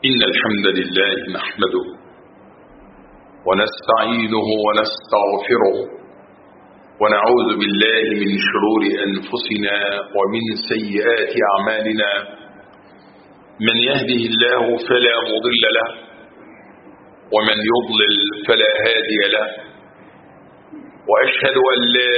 إن الحمد لله نحمده ونستعينه ونستغفره ونعوذ بالله من شرور أنفسنا ومن سيئات أعمالنا. من يهده الله فلا مضل له ومن يضلل فلا هادي له، وأشهد أن لا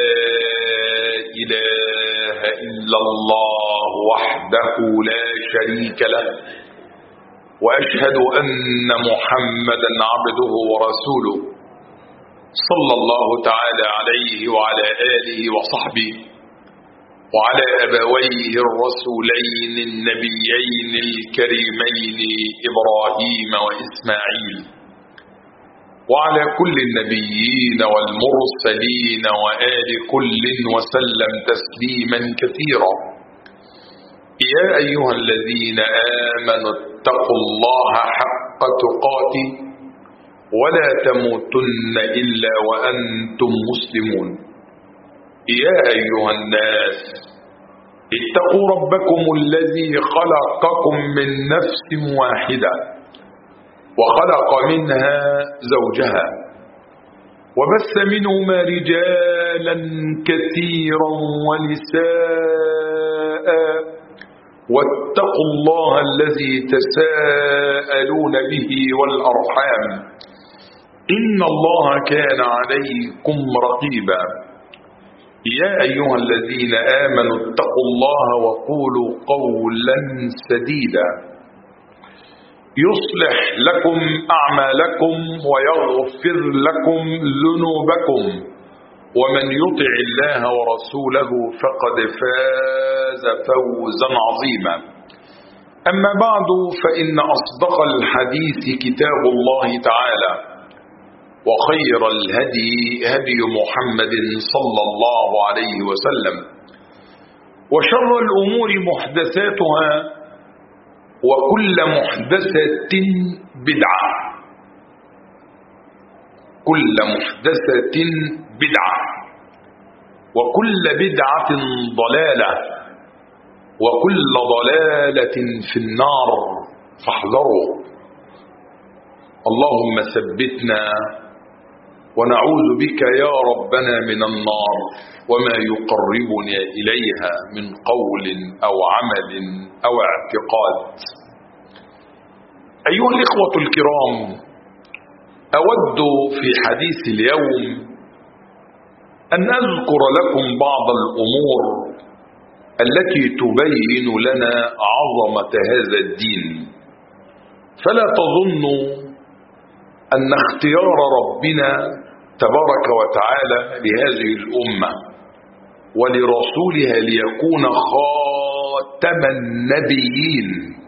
إله إلا الله وحده لا شريك له، وأشهد أن محمدا عبده ورسوله صلى الله تعالى عليه وعلى آله وصحبه وعلى أبويه الرسولين النبيين الكريمين إبراهيم وإسماعيل، وعلى كل النبيين والمرسلين وآل كل وسلم تسليما كثيرا. يا أيها الذين آمنوا اتقوا الله حق تقاته ولا تموتن إلا وأنتم مسلمون. يا أيها الناس اتقوا ربكم الذي خلقكم من نفس واحدة وخلق منها زوجها وبث منهما رجالا كثيرا ونساء، واتقوا الله الذي تساءلون به والأرحام إن الله كان عليكم رقيبا. يا أيها الذين آمنوا اتقوا الله وقولوا قولا سديدا يصلح لكم أعمالكم ويغفر لكم ذنوبكم، ومن يطع الله ورسوله فقد فاز فوزا عظيما. أما بعد، فإن أصدق الحديث كتاب الله تعالى، وخير الهدي هدي محمد صلى الله عليه وسلم، وشر الأمور محدثاتها، وكل محدثة بدعة، كل محدثة بدعة، وكل بدعة ضلالة، وكل ضلالة في النار، فاحذروا. اللهم ثبتنا ونعوذ بك يا ربنا من النار وما يقربنا إليها من قول أو عمل أو اعتقاد. أيها الإخوة الكرام، أود في حديث اليوم أن أذكر لكم بعض الأمور التي تبين لنا عظمة هذا الدين. فلا تظنوا أن اختيار ربنا تبارك وتعالى لهذه الأمة ولرسولها ليكون خاتم النبيين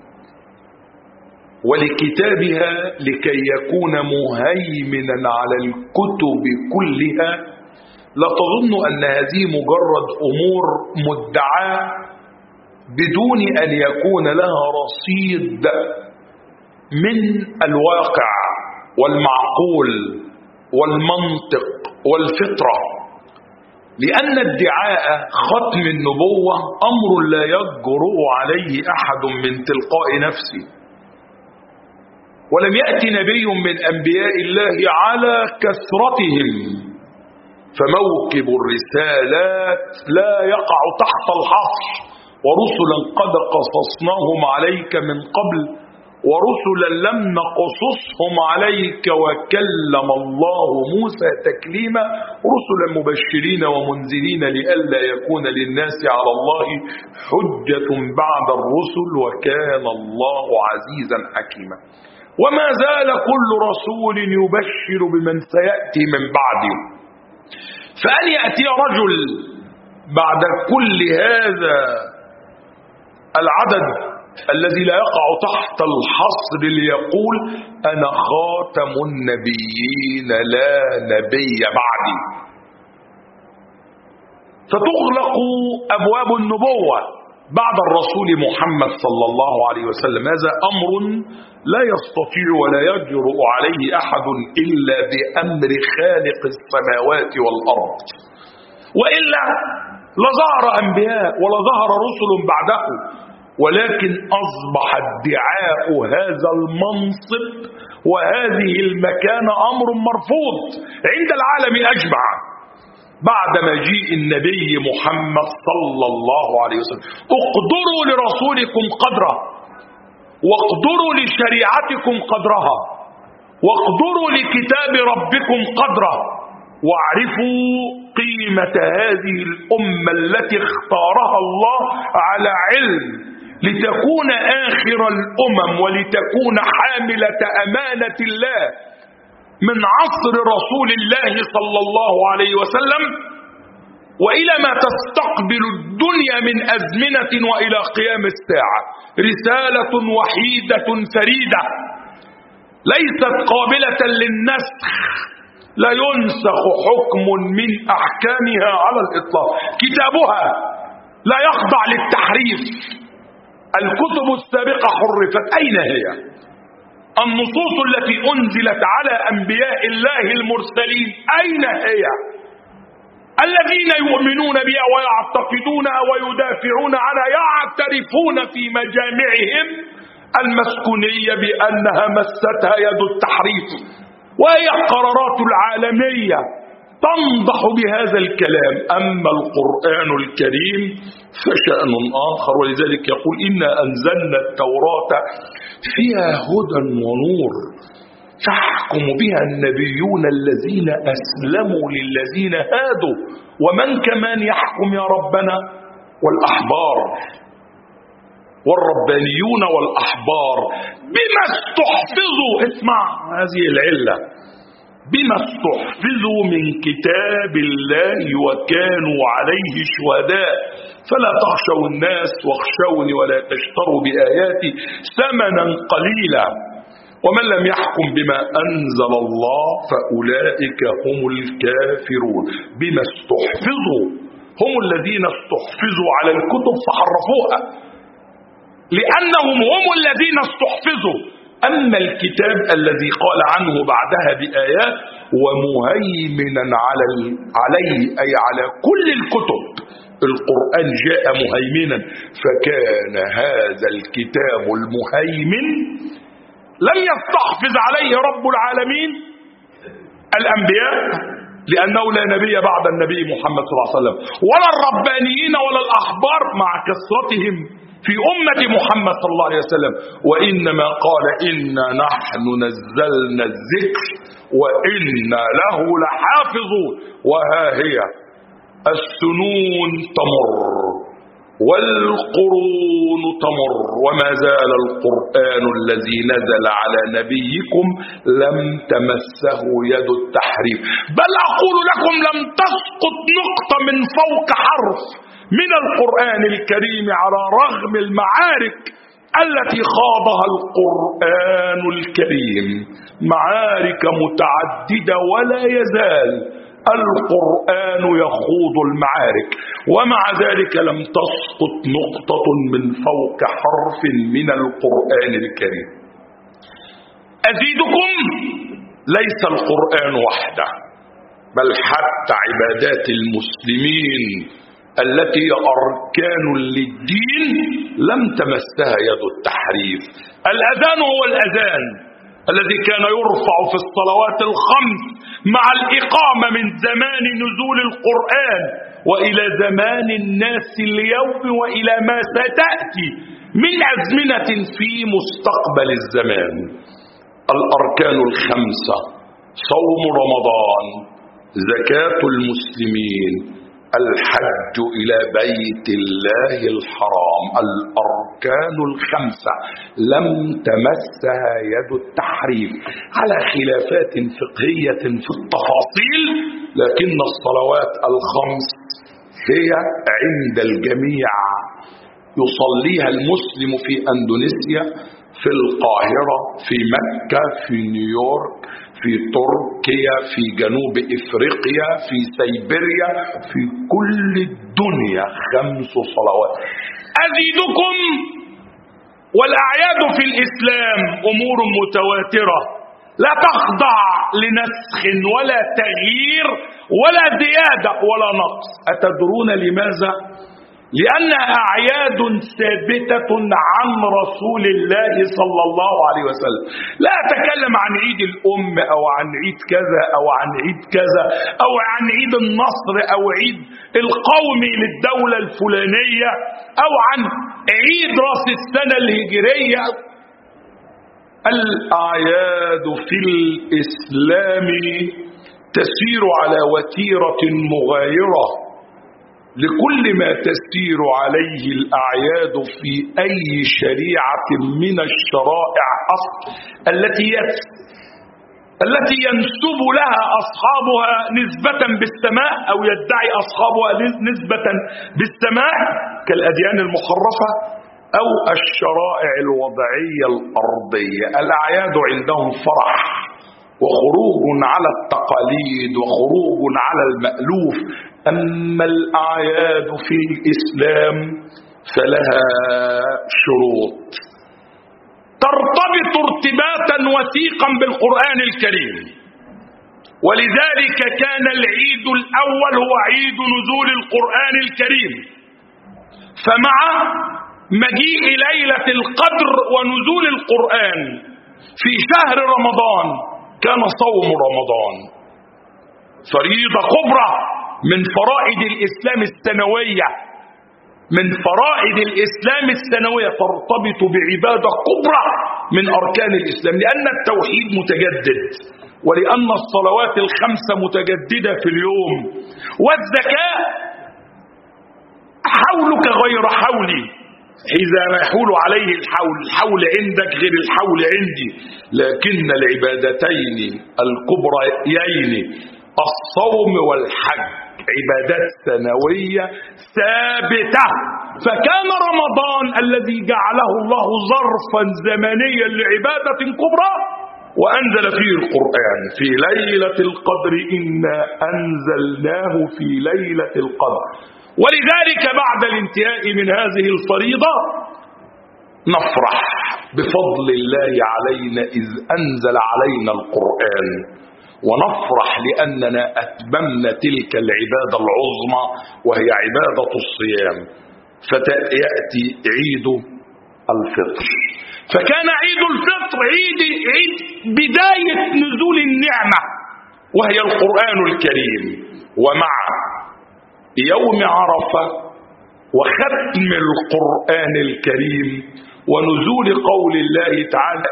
ولكتابها لكي يكون مهيمنا على الكتب كلها، لا تظن أن هذه مجرد أمور مدعاة بدون أن يكون لها رصيد من الواقع والمعقول والمنطق والفطرة. لأن ادعاء ختم النبوة أمر لا يجرؤ عليه أحد من تلقاء نفسه، ولم يأتي نبي من أنبياء الله على كثرتهم، فموكب الرسالات لا يقع تحت الحصر. ورسلا قد قصصناهم عليك من قبل ورسلا لم نقصصهم عليك وكلم الله موسى تكليما، رسلا مبشرين ومنذرين لئلا يكون للناس على الله حجة بعد الرسل وكان الله عزيزا حكيما. وما زال كل رسول يبشر بمن سيأتي من بعده، فأن يأتي رجل بعد كل هذا العدد الذي لا يقع تحت الحصر ليقول أنا خاتم النبيين لا نبي بعدي، فتغلق أبواب النبوة بعد الرسول محمد صلى الله عليه وسلم. هذا أمر لا يستطيع ولا يجرؤ عليه أحد إلا بأمر خالق السماوات والأرض، وإلا لظهر أنبياء ولظهر رسل بعده ولكن أصبح ادعاء هذا المنصب وهذه المكانة أمر مرفوض عند العالم أجمع بعد مجيء النبي محمد صلى الله عليه وسلم. اقدروا لرسولكم قدره، واقدروا لشريعتكم قدرها، واقدروا لكتاب ربكم قدره، واعرفوا قيمة هذه الأمة التي اختارها الله على علم لتكون آخر الأمم ولتكون حاملة أمانة الله من عصر رسول الله صلى الله عليه وسلم وإلى ما تستقبل الدنيا من أزمنة وإلى قيام الساعة. رسالة وحيدة فريدة ليست قابلة للنسخ، لا ينسخ حكم من أحكامها على الإطلاق. كتابها لا يخضع للتحريف. الكتب السابقة حرفت، أين هي؟ النصوص التي أنزلت على أنبياء الله المرسلين أين هي؟ الذين يؤمنون بها ويعتقدونها ويدافعون عنها يعترفون في مجامعهم المسكونية بأنها مستها يد التحريف، وهي القرارات العالمية تنضح بهذا الكلام. أما القرآن الكريم فشأن آخر، ولذلك يقول إنا أنزلنا التوراة فيها هدى ونور يحكم بها النبيون الذين أسلموا للذين هادوا. ومن كمان يحكم يا ربنا؟ والأحبار والربانيون والأحبار بما استحفظوا، اسمع هذه العلة، بما استحفظوا من كتاب الله وكانوا عليه شهداء فلا تخشوا الناس واخشوني ولا تشتروا بآياتي ثمنا قليلا ومن لم يحكم بما أنزل الله فأولئك هم الكافرون. بما استحفظوا، هم الذين استحفظوا على الكتب فحرفوها لأنهم هم الذين استحفظوا. أما الكتاب الذي قال عنه بعدها بآيات ومهيمنا عليه أي على كل الكتب، القرآن جاء مهيمنا، فكان هذا الكتاب المهيمن لم يستحفظ عليه رب العالمين الأنبياء لأنه لا نبي بعد النبي محمد صلى الله عليه وسلم، ولا الربانيين ولا الأحبار مع كثرتهم في أمة محمد صلى الله عليه وسلم، وإنما قال إنا نحن نزلنا الذكر وإنا له لحافظون. وها هي السنون تمر والقرون تمر وما زال القرآن الذي نزل على نبيكم لم تمسه يد التحريف، بل أقول لكم لم تسقط نقطة من فوق حرف من القرآن الكريم على رغم المعارك التي خاضها القرآن الكريم، معارك متعددة ولا يزال القرآن يخوض المعارك، ومع ذلك لم تسقط نقطة من فوق حرف من القرآن الكريم. أزيدكم ليس القرآن وحده، بل حتى عبادات المسلمين التي هي أركان للدين لم تمسها يد التحريف. الأذان هو الأذان الذي كان يرفع في الصلوات الخمس مع الإقامة من زمان نزول القرآن وإلى زمان الناس اليوم وإلى ما ستأتي من أزمنة في مستقبل الزمان. الأركان الخمسة: صوم رمضان، زكاة المسلمين، الحج إلى بيت الله الحرام. الأركان الخمسة لم تمسها يد التحريف على خلافات فقهية في التفاصيل، لكن الصلوات الخمس هي عند الجميع، يصليها المسلم في أندونيسيا، في القاهرة، في مكة، في نيويورك، في تركيا، في جنوب إفريقيا، في سيبيريا، في كل الدنيا 5 صلوات. أزيدكم والأعياد في الإسلام أمور متواترة لا تخضع لنسخ ولا تغيير ولا زيادة ولا نقص. أتدرون لماذا؟ لأنها أعياد ثابتة عن رسول الله صلى الله عليه وسلم. لا أتكلم عن عيد الأم أو عن عيد كذا أو عن عيد كذا أو عن عيد النصر أو عيد القومي للدولة الفلانية أو عن عيد رأس السنة الهجرية. الأعياد في الإسلام تسير على وتيرة مغايرة لكل ما تسير عليه الأعياد في أي شريعة من الشرائع التي ينسب لها أصحابها نسبة بالسماء أو يدعي أصحابها نسبة بالسماء كالأديان المحرفة أو الشرائع الوضعية الأرضية. الأعياد عندهم فرح وخروج على التقاليد وخروج على المألوف. أما الأعياد في الإسلام فلها شروط ترتبط ارتباطا وثيقا بالقرآن الكريم، ولذلك كان العيد الأول هو عيد نزول القرآن الكريم، فمع مجيء ليلة القدر ونزول القرآن في شهر رمضان كان صوم رمضان فريضة كبرى من فرائض الإسلام السنوية، من فرائض الإسلام السنوية ترتبط بعبادة كبرى من أركان الإسلام، لأن التوحيد متجدد ولأن الصلوات الخمسة متجددة في اليوم، والزكاة حولك غير حولي، إذا ما يحول عليه الحول عندك غير الحول عندي، لكن العبادتين الكبريين الصوم والحج عبادات سنوية ثابتة. فكان رمضان الذي جعله الله ظرفا زمنيا لعبادة كبرى وأنزل فيه القرآن في ليلة القدر، إنا أنزلناه في ليلة القدر. ولذلك بعد الانتهاء من هذه الفريضة نفرح بفضل الله علينا إذ أنزل علينا القرآن، ونفرح لأننا أتممنا تلك العبادة العظمى وهي عبادة الصيام. فيأتي عيد الفطر، فكان عيد الفطر عيد بداية نزول النعمة وهي القرآن الكريم، ومع يوم عرفة وختم القرآن الكريم ونزول قول الله تعالى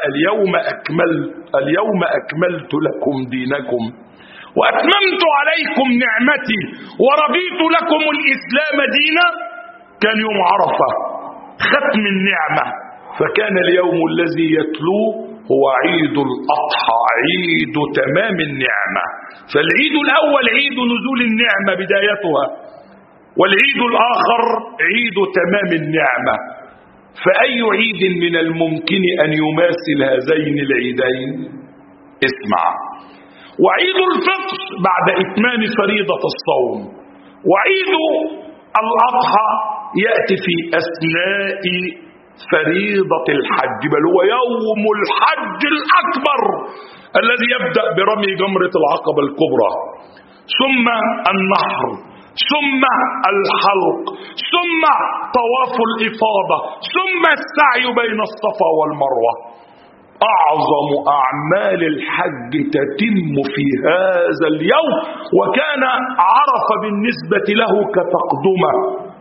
اليوم أكملت لكم دينكم وأتممت عليكم نعمتي ورضيت لكم الإسلام دينا، كان يوم عرفة ختم النعمة. فكان اليوم الذي يتلوه هو عيد الأضحى، عيد تمام النعمة. فالعيد الأول عيد نزول النعمة بدايتها، والعيد الآخر عيد تمام النعمة. فأي عيد من الممكن أن يماثل هذين العيدين؟ اسمع. وعيد الفطر بعد إتمام فريضة الصوم، وعيد الأضحى يأتي في أثناء فريضة الحج، بل هو يوم الحج الأكبر الذي يبدأ برمي جمرة العقبة الكبرى، ثم النحر، ثم الحلق، ثم طواف الإفاضة، ثم السعي بين الصفا والمروة. أعظم أعمال الحج تتم في هذا اليوم، وكان عرفة بالنسبة له كتقدمة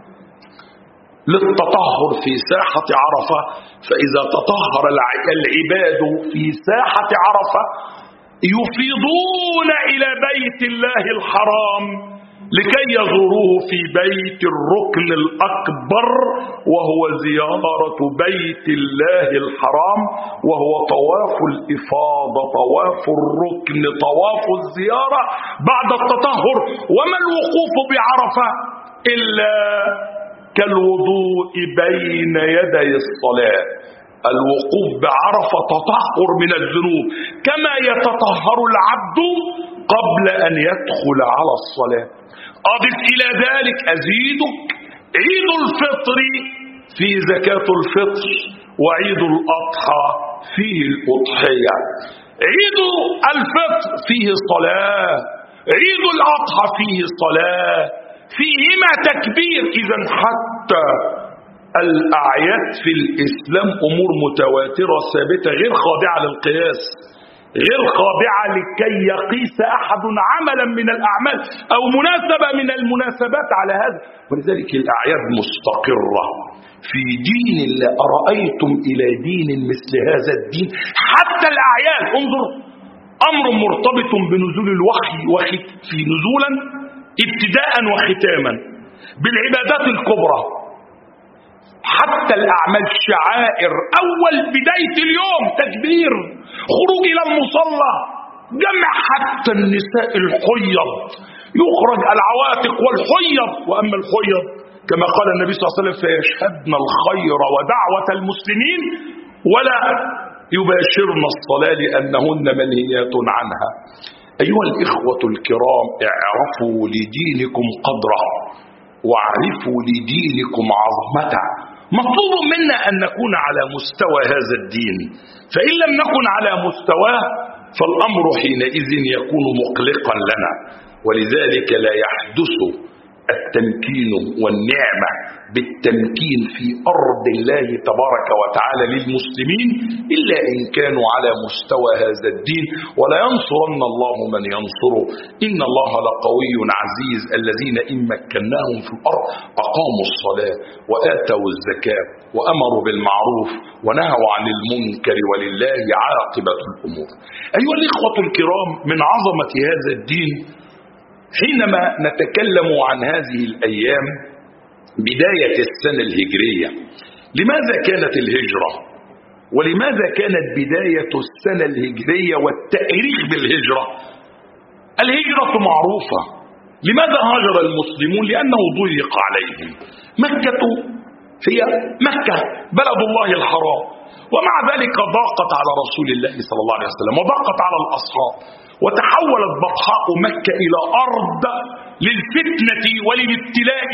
للتطهر في ساحة عرفة. فإذا تطهر العباد في ساحة عرفة يفيضون إلى بيت الله الحرام لكي يزوروه في بيت الركن الأكبر، وهو زيارة بيت الله الحرام، وهو طواف الإفاضة، طواف الركن، طواف الزيارة بعد التطهر. وما الوقوف بعرفة إلا كالوضوء بين يدي الصلاة. الوقوف بعرفة تطهر من الذنوب كما يتطهر العبد قبل أن يدخل على الصلاة. أضف إلى ذلك أزيدك عيد الفطر فيه زكاة الفطر، وعيد الأضحى فيه الأضحية. عيد الفطر فيه صلاة، عيد الأضحى فيه صلاة، فيهما تكبير. إذن حتى حتى الأعياد في الإسلام أمور متواترة ثابتة غير خاضعة للقياس، غير خاضعة لكي يقيس أحد عملا من الأعمال أو مناسبة من المناسبات على هذا. ولذلك الأعياد مستقرة في دين الله. أرأيتم إلى دين مثل هذا الدين؟ حتى الأعياد انظر، أمر مرتبط بنزول الوحي في نزولا ابتداء وختاما بالعبادات الكبرى. حتى الأعمال شعائر، أول بداية اليوم تكبير، خروج إلى المصلى، جمع حتى النساء الحيض يخرج العواتق والحيض. وأما الحيض كما قال النبي صلى الله عليه وسلم فيشهدن الخير ودعوة المسلمين ولا يباشرن الصلاة لأنهن منهيات عنها. أيها الإخوة الكرام، اعرفوا لدينكم قدره واعرفوا لدينكم عظمته. مطلوب منا أن نكون على مستوى هذا الدين، فإن لم نكن على مستواه فالأمر حينئذ يكون مقلقا لنا. ولذلك لا يحدث التمكين والنعمة بالتمكين في أرض الله تبارك وتعالى للمسلمين إلا إن كانوا على مستوى هذا الدين. ولا ينصرن الله من ينصره إن الله لقوي عزيز. الذين إن مكناهم في الأرض أقاموا الصلاة وآتوا الزكاة وأمروا بالمعروف ونهوا عن المنكر ولله عاقبة الأمور. أيها الإخوة الكرام، من عظمة هذا الدين حينما نتكلم عن هذه الأيام بداية السنة الهجرية. لماذا كانت الهجرة؟ ولماذا كانت بداية السنة الهجرية والتأريخ بالهجرة؟ الهجرة معروفة. لماذا هاجر المسلمون؟ لأنه ضيق عليهم. مكة هي مكة بلد الله الحرام، ومع ذلك ضاقت على رسول الله صلى الله عليه وسلم وضاقت على الأصحاب، وتحولت بطحاء مكة إلى أرض للفتنة وللابتلاء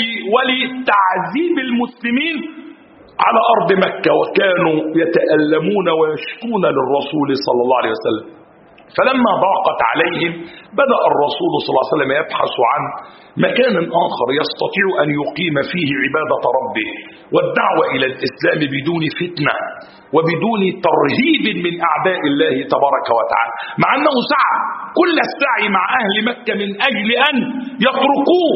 ولتعذيب المسلمين على أرض مكة، وكانوا يتألمون ويشكون للرسول صلى الله عليه وسلم. فلما ضاقت عليهم بدأ الرسول صلى الله عليه وسلم يبحث عن مكان آخر يستطيع أن يقيم فيه عبادة ربه والدعوة إلى الإسلام بدون فتنة وبدون ترهيب من أعداء الله تبارك وتعالى، مع أنه سعى كل السعي مع أهل مكة من أجل أن يتركوه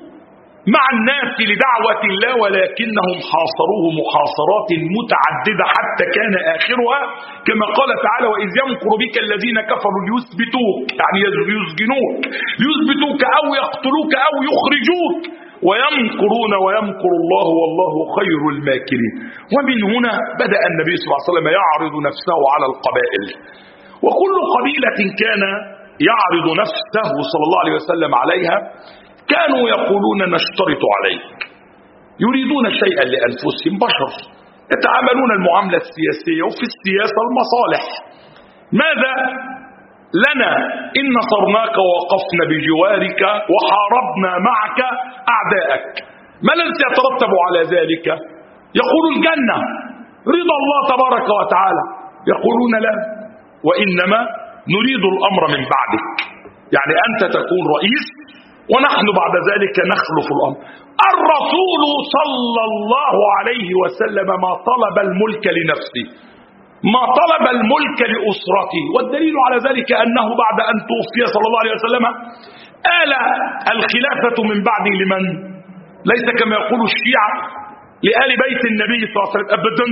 مع الناس لدعوة الله، ولكنهم حاصروه محاصرات متعددة حتى كان آخرها كما قال تعالى: وإذ يمكر بك الذين كفروا ليثبتوك، يعني يسجنوك، ليثبتوك أو يقتلوك أو يخرجوك، ويمكرون ويمكر الله والله خير الماكرين. ومن هنا بدأ النبي صلى الله عليه وسلم يعرض نفسه على القبائل، وكل قبيلة كان يعرض نفسه صلى الله عليه وسلم عليها كانوا يقولون: نشترط عليك. يريدون شيئا لأنفسهم، بشر يتعاملون المعاملة السياسية، وفي السياسة المصالح. ماذا لنا إن نصرناك ووقفنا بجوارك وحاربنا معك أعداءك؟ ما الذي يترتب على ذلك؟ يقول الجنة، رضا الله تبارك وتعالى. يقولون: لا، وإنما نريد الأمر من بعدك، يعني أنت تكون رئيس ونحن بعد ذلك نخلف الأمر. الرسول صلى الله عليه وسلم ما طلب الملك لنفسه، ما طلب الملك لأسرته، والدليل على ذلك أنه بعد أن توفي صلى الله عليه وسلم آل الخلافة من بعد لمن؟ ليس كما يقول الشيعة لآل بيت النبي صلى الله عليه وسلم أبدا.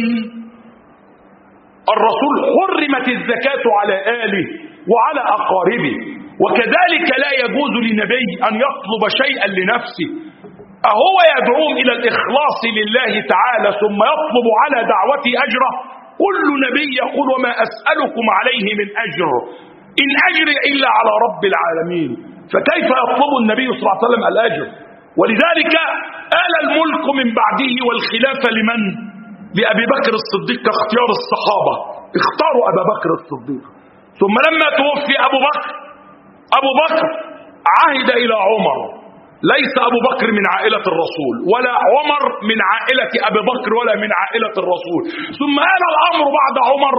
الرسول حرمت الزكاة على آله وعلى أقاربه، وكذلك لا يجوز لنبي أن يطلب شيئا لنفسه. أهو يدعوهم إلى الإخلاص لله تعالى ثم يطلب على دعوته أجره؟ كل نبي يقول: وما أسألكم عليه من أجر إن أجري إلا على رب العالمين. فكيف يطلب النبي صلى الله عليه وسلم الأجر؟ ولذلك آل الملك من بعده والخلافة لمن؟ لأبي بكر الصديق كاختيار الصحابة، اختاروا أبا بكر الصديق. ثم لما توفي أبو بكر عهد إلى عمر، ليس أبو بكر من عائلة الرسول ولا عمر من عائلة أبي بكر ولا من عائلة الرسول. ثم آل الأمر بعد عمر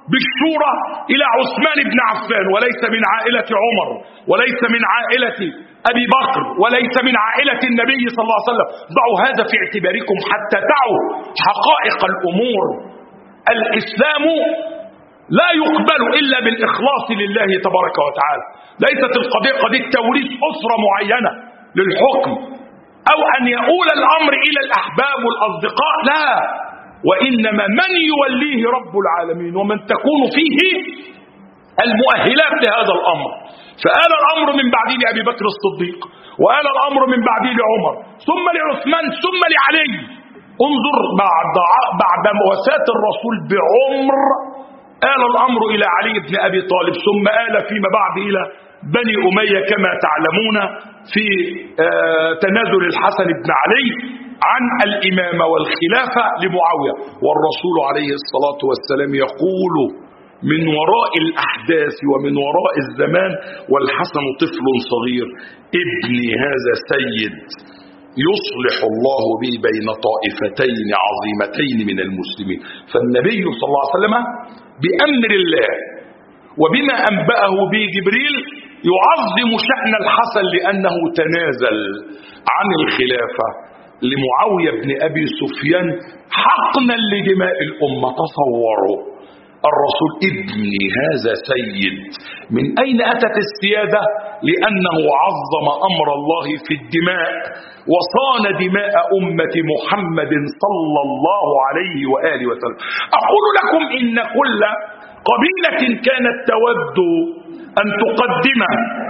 بالشورى إلى عثمان بن عفان، وليس من عائلة عمر، وليس من عائلة أبي بكر، وليس من عائلة النبي صلى الله عليه وسلم. ضعوا هذا في اعتباركم حتى تعوا حقائق الأمور. الإسلام لا يقبل إلا بالإخلاص لله تبارك وتعالى. ليست القضية قضية توريث أسرة معينة للحكم، أو أن يؤول الأمر إلى الأحباب والأصدقاء، لا، وإنما من يوليه رب العالمين ومن تكون فيه المؤهلات لهذا الأمر. فآل الأمر من بعده لأبي بكر الصديق، وآل الأمر من بعده لعمر، ثم لعثمان، ثم لعلي. انظر بعد وفاة الرسول بعمر آل الأمر إلى علي بن أبي طالب، ثم آل فيما بعد إلى بني أمية كما تعلمون في تنازل الحسن بن علي عن الإمامة والخلافة لمعاوية. والرسول عليه الصلاة والسلام يقول من وراء الأحداث ومن وراء الزمان والحسن طفل صغير: ابني هذا سيد يصلح الله به بين طائفتين عظيمتين من المسلمين. فالنبي صلى الله عليه وسلم بأمر الله وبما أنبأه به جبريل يعظم شأن الحسن لأنه تنازل عن الخلافة لمعاوية بن أبي سفيان حقنا لدماء الأمة. تصوروا الرسول: ابني هذا سيد. من أين أتت السيادة؟ لأنه عظم أمر الله في الدماء وصان دماء أمة محمد صلى الله عليه وآله وسلم. أقول لكم إن كل قبيلة كانت تود أن تقدم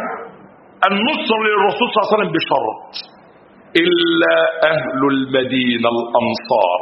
النصر للرسول صلى الله عليه وسلم بشرط، إلا أهل المدينة الأنصار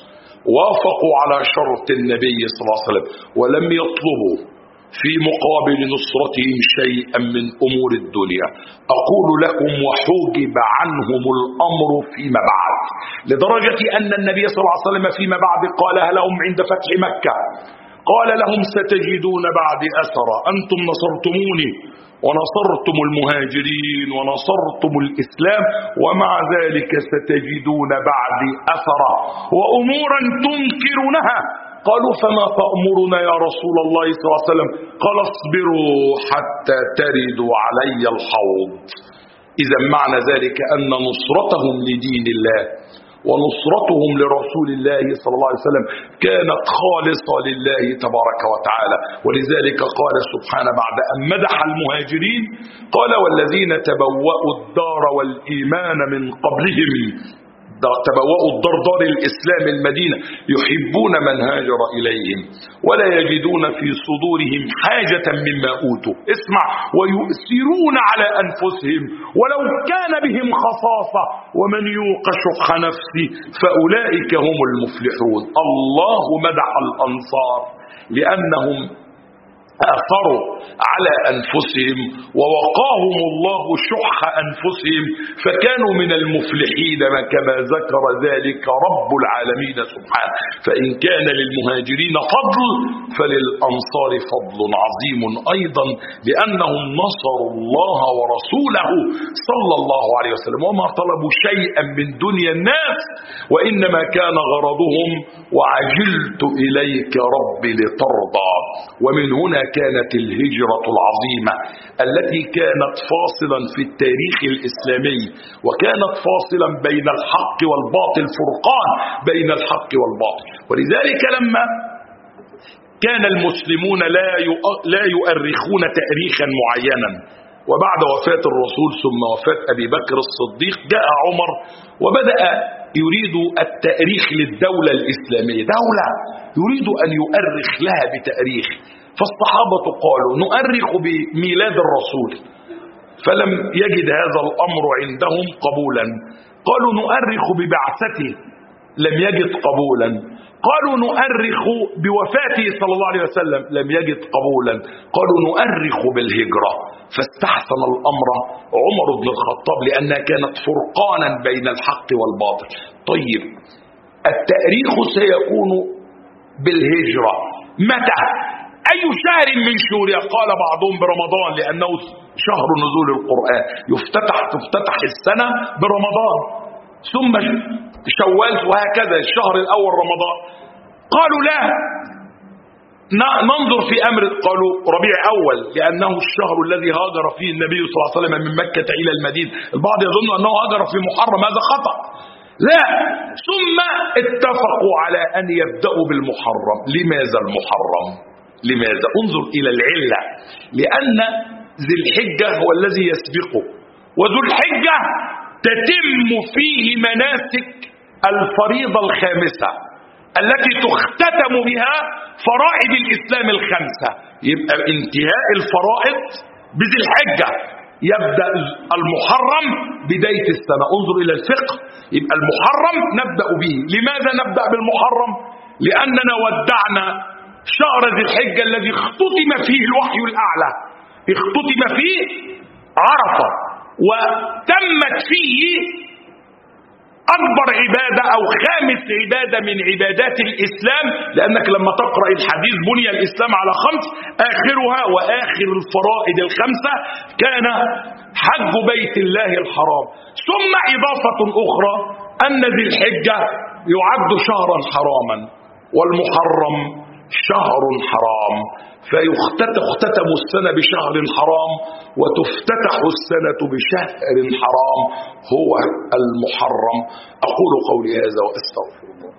وافقوا على شرط النبي صلى الله عليه وسلم ولم يطلبوا في مقابل نصرتهم شيئا من أمور الدنيا. أقول لكم: وحوجب عنهم الأمر فيما بعد، لدرجة أن النبي صلى الله عليه وسلم فيما بعد قالها لهم عند فتح مكة، قال لهم: ستجدون بعد أثر، أنتم نصرتموني ونصرتم المهاجرين ونصرتم الإسلام، ومع ذلك ستجدون بعد أثر وأمورا تنكرونها. قالوا: فما تأمرنا يا رسول الله صلى الله عليه وسلم؟ قال: اصبروا حتى تردوا علي الحوض. إذا معنى ذلك أن نصرتهم لدين الله ونصرتهم لرسول الله صلى الله عليه وسلم كانت خالصة لله تبارك وتعالى. ولذلك قال سبحانه بعد أن مدح المهاجرين قال: والذين تبوأوا الدار والإيمان من قبلهم، تبوأوا الدار دار الإسلام المدينة، يحبون من هاجر إليهم ولا يجدون في صدورهم حاجة مما أوتوا، اسمع، ويؤثرون على أنفسهم ولو كان بهم خصاصة ومن يوق شح نفسه فأولئك هم المفلحون. الله مدح الأنصار لأنهم آثروا على أنفسهم ووقاهم الله شح أنفسهم فكانوا من المفلحين كما ذكر ذلك رب العالمين سبحانه. فإن كان للمهاجرين فضل فللأنصار فضل عظيم أيضا، لأنهم نصروا الله ورسوله صلى الله عليه وسلم وما طلبوا شيئا من دنيا الناس، وإنما كان غرضهم: وعجلت إليك ربي لترضى. ومن هنا كانت الهجرة العظيمة التي كانت فاصلا في التاريخ الإسلامي، وكانت فاصلا بين الحق والباطل، فرقان بين الحق والباطل. ولذلك لما كان المسلمون لا يؤرخون تاريخا معينا، وبعد وفاة الرسول ثم وفاة أبي بكر الصديق جاء عمر وبدأ يريد التاريخ للدولة الإسلامية، دولة يريد أن يؤرخ لها بتاريخ. فالصحابة قالوا: نؤرخ بميلاد الرسول، فلم يجد هذا الأمر عندهم قبولا. قالوا: نؤرخ ببعثته، لم يجد قبولا. قالوا: نؤرخ بوفاته صلى الله عليه وسلم، لم يجد قبولا. قالوا: نؤرخ بالهجرة. فاستحسن الأمر عمر بن الخطاب لأنها كانت فرقانا بين الحق والباطل. طيب، التأريخ سيكون بالهجرة متى؟ أي شهر من شهورها؟ قال بعضهم برمضان، لأنه شهر نزول القرآن، تفتتح السنة برمضان، ثم شوال، وهكذا الشهر الأول رمضان. قالوا: لا، ننظر في أمر، قالوا ربيع أول لأنه الشهر الذي هاجر فيه النبي صلى الله عليه وسلم من مكة إلى المدينة. البعض يظن أنه هاجر في محرم، هذا خطأ، لا. ثم اتفقوا على أن يبدأوا بالمحرم. لماذا المحرم؟ لماذا؟ انظر إلى العلة. لأن ذي الحجة هو الذي يسبقه، وذو الحجة تتم فيه مناسك الفريضة الخامسة التي تختتم بها فرائض الإسلام الخمسة. يبقى انتهاء الفرائض بذي الحجة، يبدأ المحرم بداية السنة. انظر إلى الفقه. يبقى المحرم نبدأ به. لماذا نبدأ بالمحرم؟ لأننا ودعنا شهر ذي الحجة الذي اختتم فيه الوحي الأعلى، اختتم فيه عرفة، وتمت فيه أكبر عبادة أو خامس عبادة من عبادات الإسلام. لأنك لما تقرأ الحديث بني الإسلام على خمس، آخرها وآخر الفرائض الخمسة كان حج بيت الله الحرام. ثم إضافة أخرى أن ذي الحجة يعد شهرا حراما، والمحرم شهر حرام، فيختتم السنة بشهر حرام وتفتتح السنة بشهر حرام هو المحرم. أقول قولي هذا وأستغفر الله.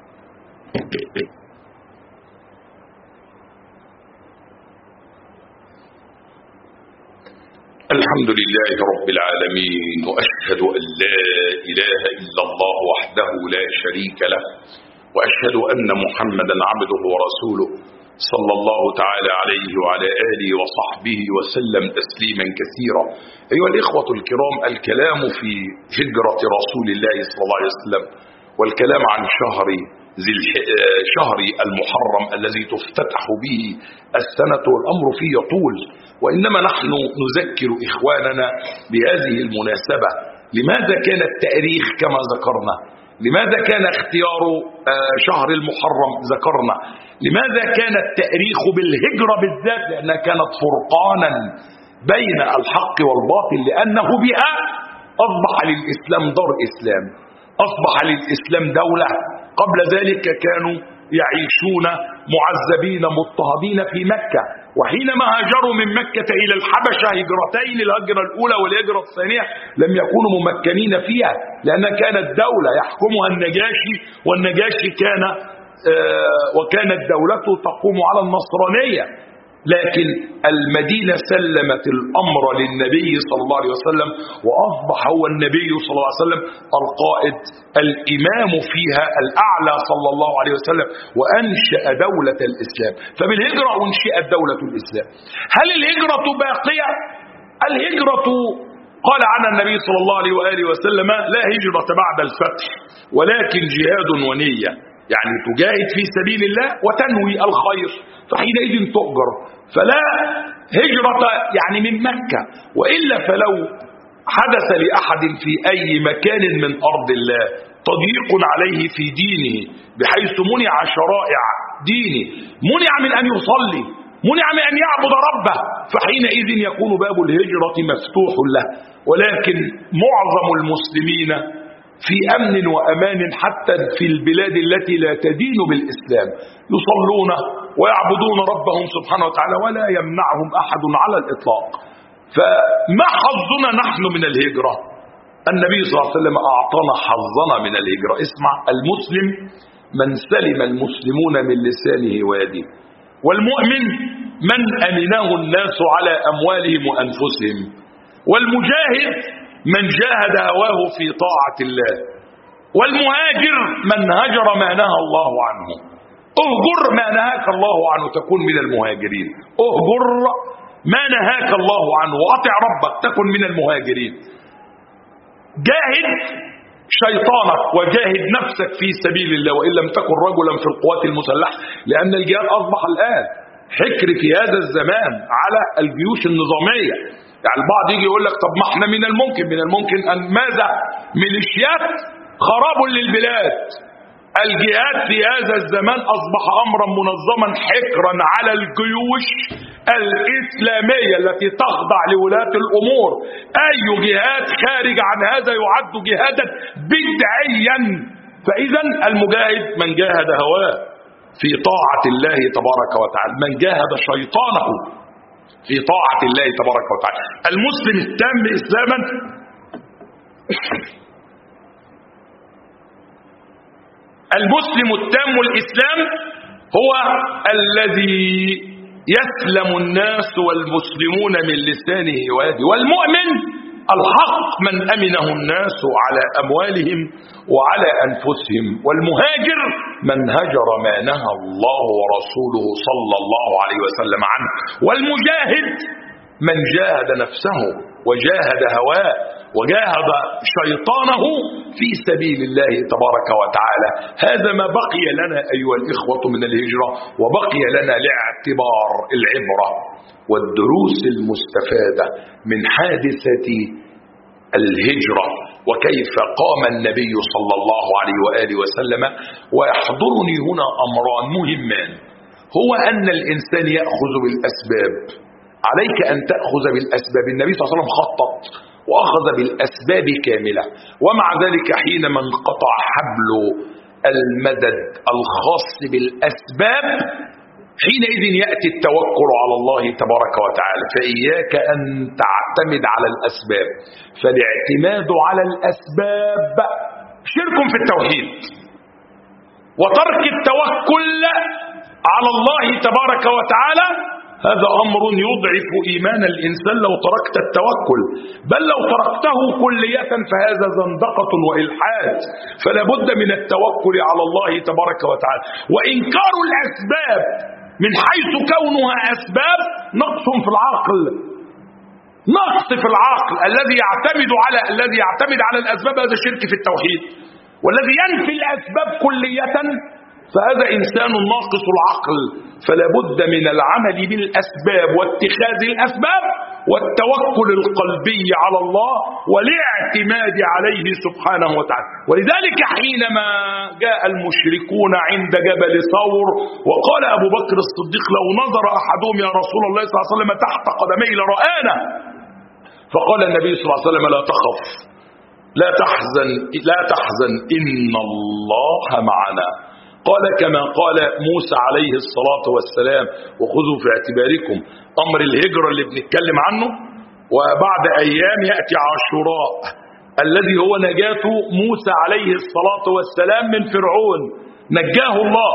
الحمد لله رب العالمين، وأشهد أن لا إله إلا الله وحده لا شريك له، وأشهد أن محمدا عبده ورسوله صلى الله تعالى عليه وعلى آله وصحبه وسلم تسليما كثيرا. أيها الإخوة الكرام، الكلام في هجرة رسول الله صلى الله عليه وسلم والكلام عن شهر المحرم الذي تفتتح به السنة والأمر فيه يطول، وإنما نحن نذكر إخواننا بهذه المناسبة. لماذا كان التاريخ كما ذكرنا؟ لماذا كان اختيار شهر المحرم ذكرنا؟ لماذا كان التاريخ بالهجرة بالذات؟ لأنها كانت فرقانا بين الحق والباطل، لأنه بها أصبح للإسلام دار إسلام، أصبح للإسلام دولة. قبل ذلك كانوا يعيشون معذبين مضطهدين في مكة، وحينما هاجروا من مكة إلى الحبشة هجرتين، الهجرة الأولى والهجرة الثانية، لم يكونوا ممكنين فيها لأنها كانت دولة يحكمها النجاشي، والنجاشي وكانت دولته تقوم على النصرانية. لكن المدينة سلمت الأمر للنبي صلى الله عليه وسلم، وأصبح هو النبي صلى الله عليه وسلم القائد الإمام فيها الأعلى صلى الله عليه وسلم، وأنشأ دولة الإسلام. فبالهجرة أنشئت دولة الإسلام. هل الهجرة باقية؟ الهجرة قال عنها النبي صلى الله عليه وآله وسلم: لا هجرة بعد الفتح ولكن جهاد ونية. يعني تجاهد في سبيل الله وتنوي الخير، فحينئذ تؤجر. فلا هجرة يعني من مكة، وإلا فلو حدث لأحد في أي مكان من أرض الله تضييق عليه في دينه بحيث منع شرائع دينه، منع من أن يصلي، منع من أن يعبد ربه، فحينئذ يكون باب الهجرة مفتوح له. ولكن معظم المسلمين في أمن وأمان حتى في البلاد التي لا تدين بالإسلام، يصلون ويعبدون ربهم سبحانه وتعالى ولا يمنعهم أحد على الإطلاق. فما حظنا نحن من الهجرة؟ النبي صلى الله عليه وسلم أعطانا حظنا من الهجرة. اسمع: المسلم من سلم المسلمون من لسانه ويده، والمؤمن من أمنه الناس على أموالهم وأنفسهم، والمجاهد من جاهد هواه في طاعة الله، والمهاجر من هجر ما نهى الله عنه. اهجر ما نهاك الله عنه تكن من المهاجرين، اهجر ما نهاك الله عنه وأطع ربك تكن من المهاجرين. جاهد شيطانك وجاهد نفسك في سبيل الله، وإن لم تكن رجلا في القوات المسلحة، لأن الجهاد أصبح الآن حكر في هذا الزمان على الجيوش النظامية. يعني البعض يجي يقول لك: طب ما احنا من الممكن أن ماذا؟ ميليشيات خراب للبلاد. الجهاد في هذا الزمان أصبح أمرا منظما حكرا على الجيوش الإسلامية التي تخضع لولاة الأمور. أي جهاد خارج عن هذا يعد جهادا بدعيا. فإذا المجاهد من جاهد هواه في طاعة الله تبارك وتعالى، من جاهد شيطانه في طاعة الله تبارك وتعالى. المسلم التام إسلاما المسلم التام الإسلام هو الذي يسلم الناس والمسلمون من لسانه ويده، والمؤمن الحق من أمنه الناس على أموالهم وعلى أنفسهم، والمهاجر من هجر ما نهى الله ورسوله صلى الله عليه وسلم عنه، والمجاهد من جاهد نفسه وجاهد هواه وجاهد شيطانه في سبيل الله تبارك وتعالى. هذا ما بقي لنا أيها الإخوة من الهجرة، وبقي لنا لاعتبار العبرة والدروس المستفادة من حادثة الهجرة، وكيف قام النبي صلى الله عليه وآله وسلم. ويحضرني هنا أمران مهمان، هو أن الإنسان يأخذ بالأسباب، عليك أن تأخذ بالأسباب. النبي صلى الله عليه وسلم خطط وأخذ بالأسباب كاملة، ومع ذلك حينما انقطع حبل المدد الخاص بالأسباب حينئذ يأتي التوكل على الله تبارك وتعالى. فإياك أن تعتمد على الأسباب، فالاعتماد على الأسباب شرك في التوحيد، وترك التوكل على الله تبارك وتعالى هذا أمر يضعف إيمان الإنسان لو تركت التوكل، بل لو تركته كلية فهذا زندقة وإلحاد. فلا بد من التوكل على الله تبارك وتعالى. وإنكار الأسباب من حيث كونها أسباب نقص في العقل، نقص في العقل. الذي يعتمد على الأسباب هذا شرك في التوحيد، والذي ينفي الأسباب كلية فهذا إنسان ناقص العقل. فلا بد من العمل بالأسباب واتخاذ الأسباب والتوكل القلبي على الله والاعتماد عليه سبحانه وتعالى. ولذلك حينما جاء المشركون عند جبل ثور وقال أبو بكر الصديق لو نظر أحدهم يا رسول الله صلى الله عليه وسلم تحت قدمي لرآنا، فقال النبي صلى الله عليه وسلم لا تخف لا تحزن إن الله معنا. قال كما قال موسى عليه الصلاة والسلام وخذوا في اعتباركم أمر الهجرة اللي بنتكلم عنه، وبعد أيام يأتي عاشوراء الذي هو نجاة موسى عليه الصلاة والسلام من فرعون، نجاه الله.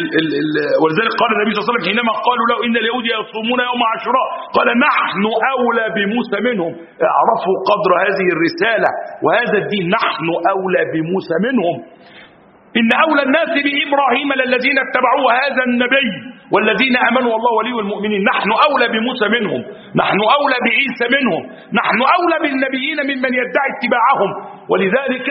ولذلك قال النبي صلى الله عليه وسلم حينما قالوا له إن اليهود يصومون يوم عاشوراء قال نحن أولى بموسى منهم. اعرفوا قدر هذه الرسالة وهذا الدين، نحن أولى بموسى منهم. إن أولى الناس بإبراهيم للذين اتبعوه هذا النبي والذين آمنوا والله ولي المؤمنين. نحن أولى بموسى منهم، نحن أولى بعيسى منهم، نحن أولى بالنبيين ممن يدعي اتباعهم. ولذلك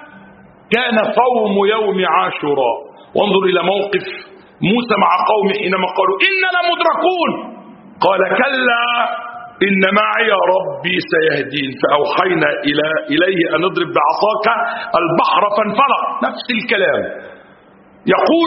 كان صوم يوم عاشوراء. وانظر إلى موقف موسى مع قومه حينما قالوا إننا مدركون، قال كلا إن معي ربي سيهدين، فأوحينا إليه أن اضرب بعصاك البحر فانفلق. نفس الكلام يقول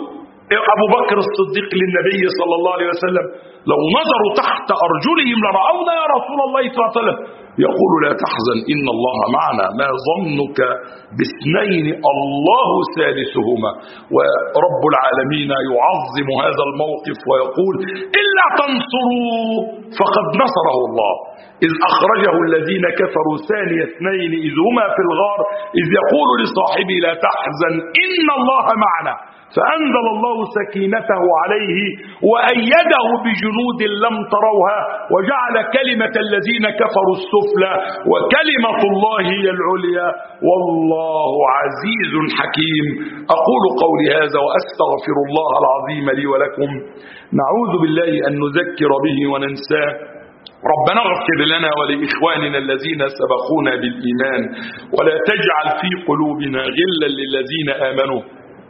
أبو بكر الصديق للنبي صلى الله عليه وسلم لو نظروا تحت أرجلهم لرأونا يا رسول الله صلى الله عليه وسلم. يقول لا تحزن إن الله معنا، ما ظنك باثنين الله ثالثهما. ورب العالمين يعظم هذا الموقف ويقول إلا تنصروا فقد نصره الله إذ أخرجه الذين كفروا ثاني اثنين إذ هما في الغار إذ يقول لصاحبه لا تحزن إن الله معنا فأنزل الله سكينته عليه وأيده بجنود لم تروها وجعل كلمة الذين كفروا السفلى وكلمة الله هي العليا والله عزيز حكيم. أقول قولي هذا وأستغفر الله العظيم لي ولكم. نعوذ بالله أن نذكر به وننساه. ربنا اغفر لنا ولإخواننا الذين سبقونا بالإيمان ولا تجعل في قلوبنا غلا للذين آمنوا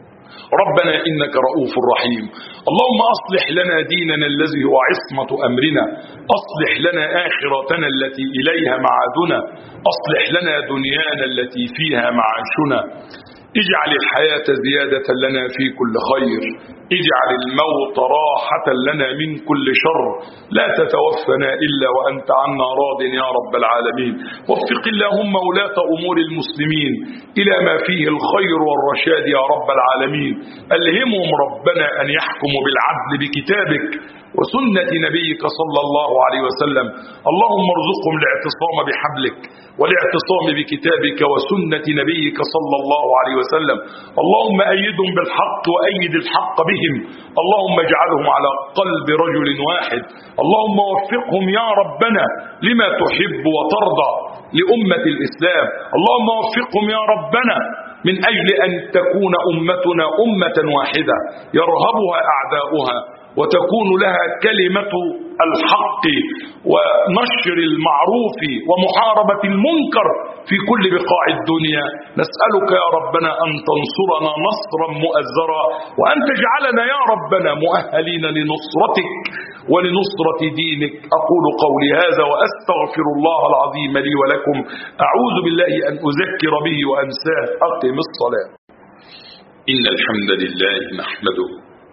ربنا إنك رؤوف رحيم. اللهم أصلح لنا ديننا الذي هو عصمة أمرنا، أصلح لنا آخرتنا التي إليها معادنا، أصلح لنا دنيانا التي فيها معاشنا، اجعل الحياة زيادة لنا في كل خير، اجعل الموت راحة لنا من كل شر، لا تتوفنا إلا وأنت عنا راض يا رب العالمين. وفق اللهم ولاة أمور المسلمين إلى ما فيه الخير والرشاد يا رب العالمين. ألهمهم ربنا أن يحكموا بالعدل بكتابك وسنة نبيك صلى الله عليه وسلم. اللهم ارزقهم الاعتصام بحبلك والاعتصام بكتابك وسنة نبيك صلى الله عليه وسلم. اللهم أيدهم بالحق وأيد الحق بهم. اللهم اجعلهم على قلب رجل واحد. اللهم وفقهم يا ربنا لما تحب وترضى لأمة الإسلام. اللهم وفقهم يا ربنا من أجل أن تكون أمتنا أمة واحدة يرهبها أعداؤها وتكون لها كلمة الحق ونشر المعروف ومحاربة المنكر في كل بقاع الدنيا. نسألك يا ربنا أن تنصرنا نصرا مؤزرا، وأن تجعلنا يا ربنا مؤهلين لنصرتك ولنصرة دينك. أقول قولي هذا وأستغفر الله العظيم لي ولكم. أعوذ بالله أن أذكر به وأنساه. أقم الصلاة. إن الحمد لله نحمده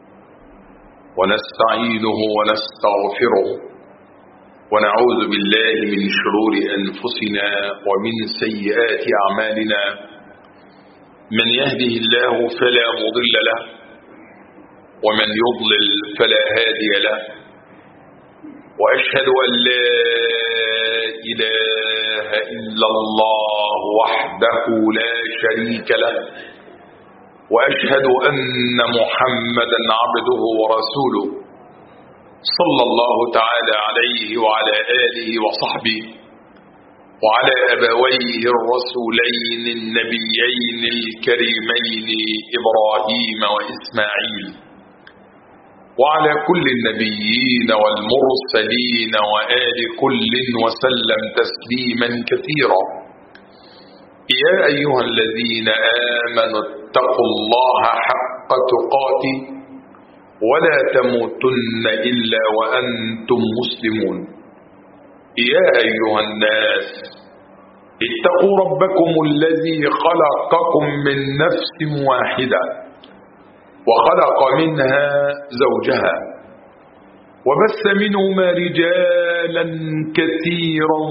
ونستعينه ونستغفره ونعوذ بالله من شرور أنفسنا ومن سيئات أعمالنا. من يهده الله فلا مضل له ومن يضلل فلا هادي له، وأشهد أن لا إله إلا الله وحده لا شريك له، وأشهد أن محمدا عبده ورسوله صلى الله تعالى عليه وعلى آله وصحبه وعلى أبويه الرسولين النبيين الكريمين إبراهيم وإسماعيل، وعلى كل النبيين والمرسلين وآل كل وسلم تسليما كثيرا. يا أيها الذين آمنوا اتقوا الله حق تقاته ولا تموتن إلا وأنتم مسلمون. يا أيها الناس اتقوا ربكم الذي خلقكم من نفس واحدة وخلق منها زوجها وبث منهما رجالا كثيرا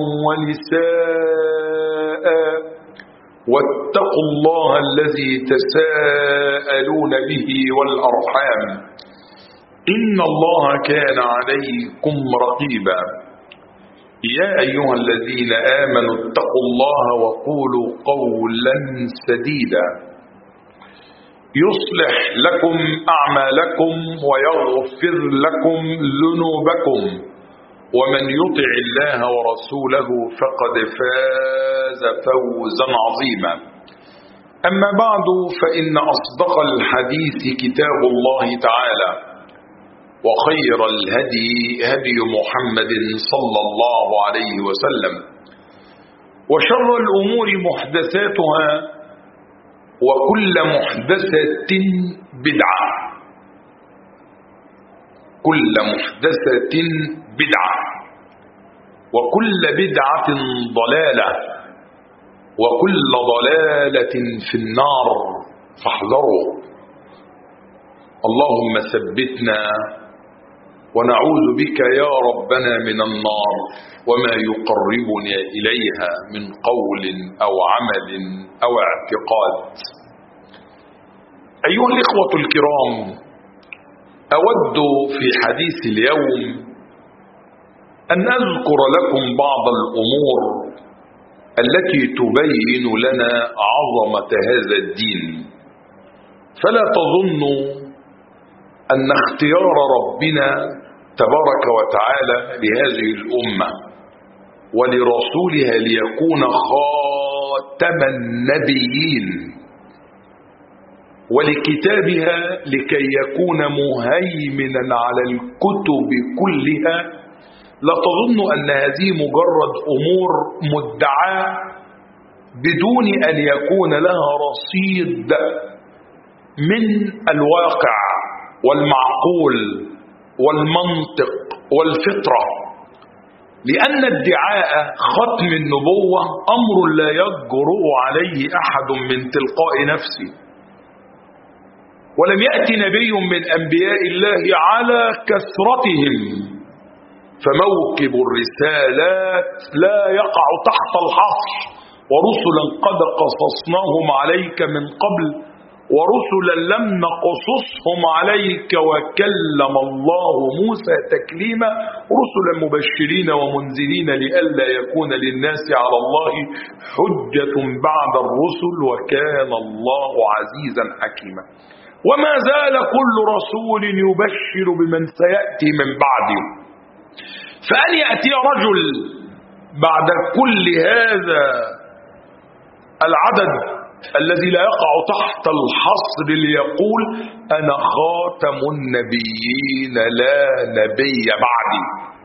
ونساء، واتقوا الله الذي تساءلون به والأرحام إن الله كان عليكم رقيبا. يا أيها الذين آمنوا اتقوا الله وقولوا قولا سديدا يصلح لكم أعمالكم ويغفر لكم ذنوبكم، ومن يطع الله ورسوله فقد فاز فوزا عظيما. أما بعد، فإن أصدق الحديث كتاب الله تعالى، وخير الهدي هدي محمد صلى الله عليه وسلم، وشر الأمور محدثاتها، وكل محدثة بدعة، كل محدثة بدعة، وكل بدعة ضلالة، وكل ضلالة في النار، فاحذروا. اللهم ثبتنا ونعوذ بك يا ربنا من النار وما يقربنا إليها من قول أو عمل أو اعتقاد. أيها الإخوة الكرام، أود في حديث اليوم أن أذكر لكم بعض الأمور التي تبين لنا عظمة هذا الدين. فلا تظنوا أن اختيار ربنا تبارك وتعالى لهذه الأمة ولرسولها ليكون خاتم النبيين ولكتابها لكي يكون مهيمنا على الكتب كلها، لا تظن أن هذه مجرد أمور مدعاة بدون أن يكون لها رصيد من الواقع والمعقول والمنطق والفطرة. لأن ادعاء ختم النبوة أمر لا يجرؤ عليه أحد من تلقاء نفسه، ولم يأتي نبي من أنبياء الله على كثرتهم، فموكب الرسالات لا يقع تحت الحصر، ورسلا قد قصصناهم عليك من قبل ورسلا لم نقصصهم عليك وكلم الله موسى تكليما، رسلا مبشرين ومنذرين لئلا يكون للناس على الله حجة بعد الرسل وكان الله عزيزا حكيما. وما زال كل رسول يبشر بمن سيأتي من بعده، فأن يأتي رجل بعد كل هذا العدد الذي لا يقع تحت الحصر ليقول أنا خاتم النبيين لا نبي بعدي،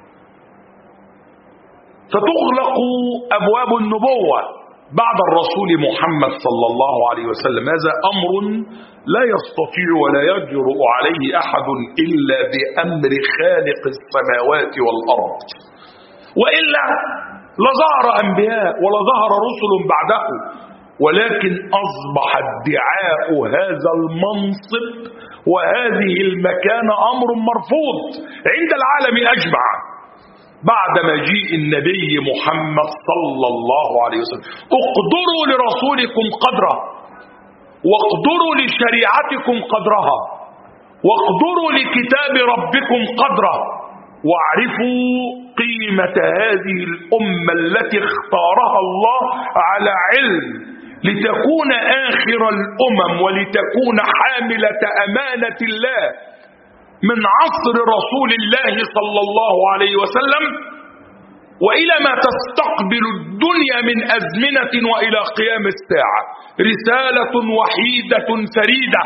فتغلق أبواب النبوة بعد الرسول محمد صلى الله عليه وسلم. هذا أمر لا يستطيع ولا يجرؤ عليه أحد إلا بأمر خالق السماوات والأرض، وإلا لظهر أنبياء ولظهر رسل بعده، ولكن أصبح ادعاء هذا المنصب وهذه المكانة أمر مرفوض عند العالم أجمع بعد مجيء النبي محمد صلى الله عليه وسلم. اقدروا لرسولكم قدره، واقدروا لشريعتكم قدرها، واقدروا لكتاب ربكم قدره، واعرفوا قيمة هذه الأمة التي اختارها الله على علم لتكون آخر الأمم ولتكون حاملة أمانة الله من عصر رسول الله صلى الله عليه وسلم وإلى ما تستقبل الدنيا من أزمنة وإلى قيام الساعة. رسالة وحيدة فريدة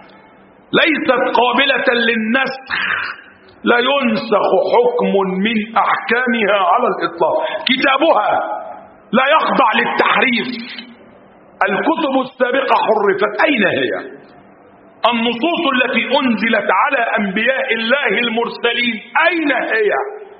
ليست قابلة للنسخ، لا ينسخ حكم من أحكامها على الإطلاق، كتابها لا يخضع للتحريف. الكتب السابقة حرفت، أين هي؟ النصوص التي أنزلت على أنبياء الله المرسلين أين هي؟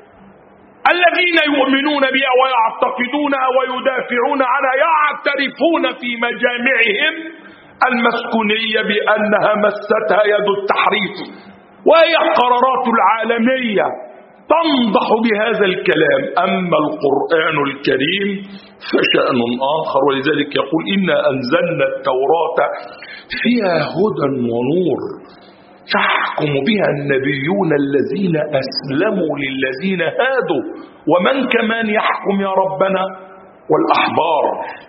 الذين يؤمنون بها ويعتقدونها ويدافعون عنها يعترفون في مجامعهم المسكونية بأنها مستها يد التحريف، وهي القرارات العالمية تنضح بهذا الكلام. أما القرآن الكريم فشأن آخر، ولذلك يقول إنا أنزلنا التوراة فيها هدى ونور يحكم بها النبيون الذين أسلموا للذين هادوا، ومن كمان يحكم يا ربنا؟ والأحبار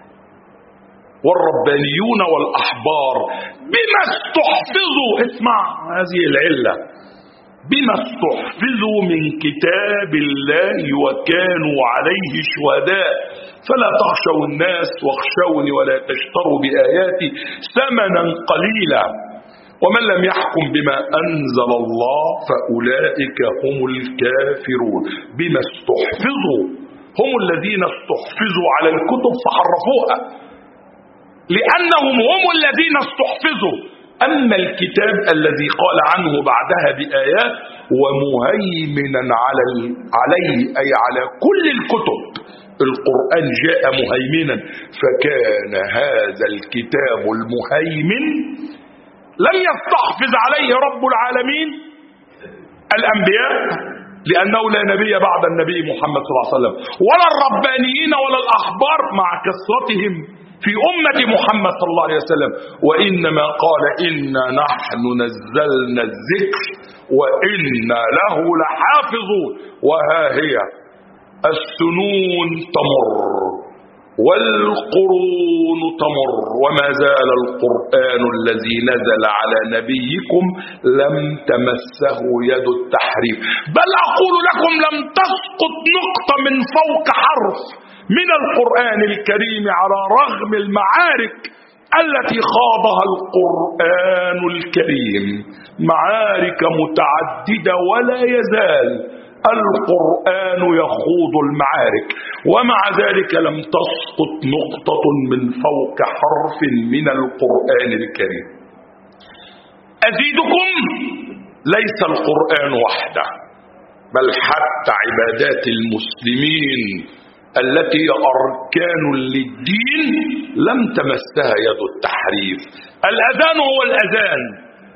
والربانيون والأحبار بما استحفظوا، اسمع هذه العلة، بما استحفظوا من كتاب الله وكانوا عليه شهداء فلا تخشوا الناس واخشوني ولا تشتروا بآياتي ثمنا قليلا ومن لم يحكم بما أنزل الله فأولئك هم الكافرون. بما استحفظوا، هم الذين استحفظوا على الكتب فحرفوها لأنهم هم الذين استحفظوا. أما الكتاب الذي قال عنه بعدها بآيات ومهيمنا عليه أي على كل الكتب، القرآن جاء مهيمنا، فكان هذا الكتاب المهيمن لم يستحفظ عليه رب العالمين الأنبياء لأنه لا نبي بعد النبي محمد صلى الله عليه وسلم، ولا الربانيين ولا الأحبار مع كثرتهم في أمة محمد صلى الله عليه وسلم، وإنما قال إنا نحن نزلنا الذكر وإنا له لحافظون. وها هي السنون تمر والقرون تمر وما زال القرآن الذي نزل على نبيكم لم تمسه يد التحريف، بل أقول لكم لم تسقط نقطة من فوق حرف من القرآن الكريم على رغم المعارك التي خاضها القرآن الكريم، معارك متعددة ولا يزال القرآن يخوض المعارك، ومع ذلك لم تسقط نقطة من فوق حرف من القرآن الكريم. أزيدكم، ليس القرآن وحده، بل حتى عبادات المسلمين التي هي أركان للدين لم تمسها يد التحريف. الأذان هو الأذان،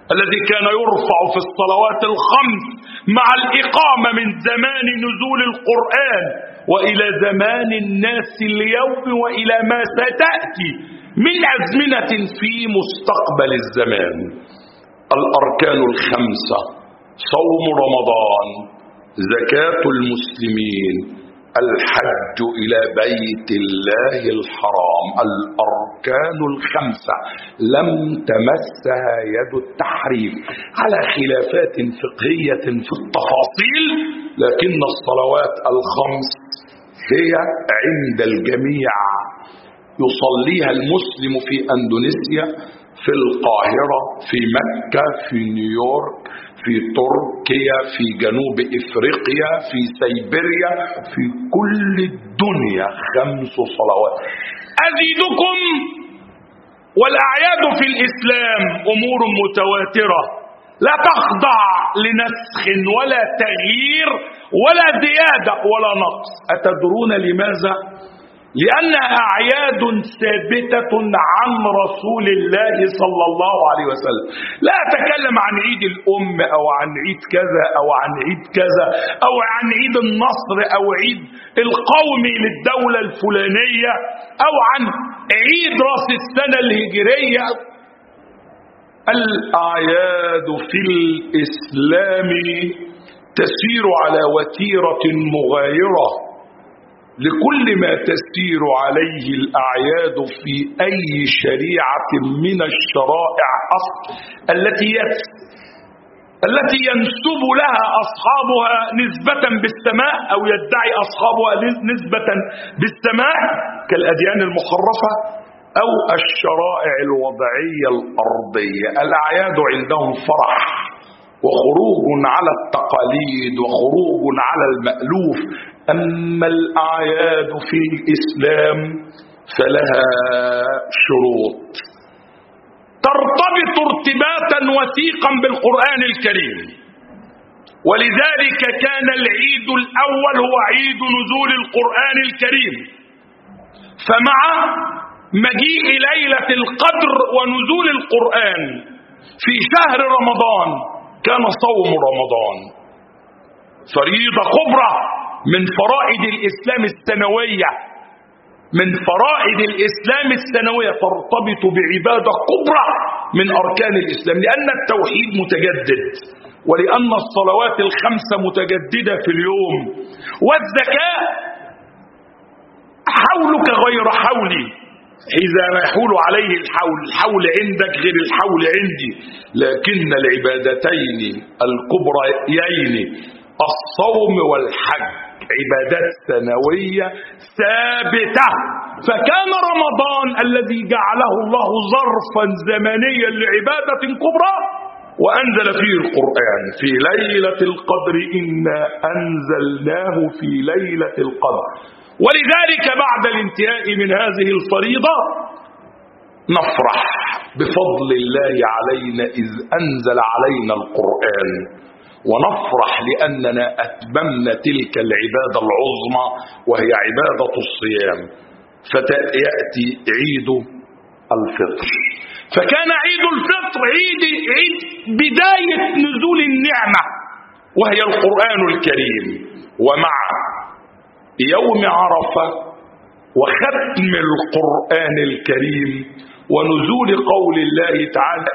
الذي كان يرفع في الصلوات الخمس مع الإقامة من زمان نزول القرآن وإلى زمان الناس اليوم وإلى ما ستأتي من أزمنة في مستقبل الزمان. الأركان الخمسة: صوم رمضان، زكاة المسلمين، الحج إلى بيت الله الحرام. الأركان الخمسة لم تمسها يد التحريف، على خلافات فقهية في التفاصيل، لكن الصلوات الخمس هي عند الجميع. يصليها المسلم في أندونيسيا، في القاهرة، في مكة، في نيويورك، في تركيا، في جنوب إفريقيا، في سيبيريا، في كل الدنيا 5 صلوات. أزيدكم: والأعياد في الإسلام أمور متواترة لا تخضع لنسخ ولا تغيير ولا زيادة ولا نقص. أتدرون لماذا؟ لأنها أعياد ثابتة عن رسول الله صلى الله عليه وسلم. لا أتكلم عن عيد الأم أو عن عيد كذا أو عن عيد كذا أو عن عيد النصر أو عيد القومي للدولة الفلانية أو عن عيد رأس السنة الهجرية. الأعياد في الإسلام تسير على وتيرة مغايرة لكل ما تسير عليه الأعياد في أي شريعة من الشرائع التي ينسب لها أصحابها نسبة بالسماء أو يدعي أصحابها نسبة بالسماء، كالأديان المحرفة أو الشرائع الوضعية الأرضية. الأعياد عندهم فرح وخروج على التقاليد وخروج على المألوف. أما الأعياد في الإسلام فلها شروط ترتبط ارتباطا وثيقا بالقرآن الكريم، ولذلك كان العيد الأول هو عيد نزول القرآن الكريم، فمع مجيء ليلة القدر ونزول القرآن في شهر رمضان كان صوم رمضان فريضة كبرى من فرائض الإسلام السنوية، من فرائض الإسلام السنوية، ترتبط بعبادة كبرى من أركان الإسلام، لأن التوحيد متجدد، ولأن الصلوات الخمسة متجددة في اليوم، والزكاة حولك غير حولي، إذا ما يحول عليه الحول عندك غير الحول عندي، لكن العبادتين الكبريين الصوم والحج عبادات سنوية ثابتة. فكان رمضان الذي جعله الله ظرفا زمنيا لعبادة كبرى وأنزل فيه القرآن في ليلة القدر، إنا أنزلناه في ليلة القدر. ولذلك بعد الانتهاء من هذه الفريضة نفرح بفضل الله علينا إذ أنزل علينا القرآن، ونفرح لأننا أتممنا تلك العبادة العظمى وهي عبادة الصيام. فيأتي عيد الفطر، فكان عيد الفطر عيد بداية نزول النعمة وهي القرآن الكريم، ومع يوم عرفة وختم القرآن الكريم ونزول قول الله تعالى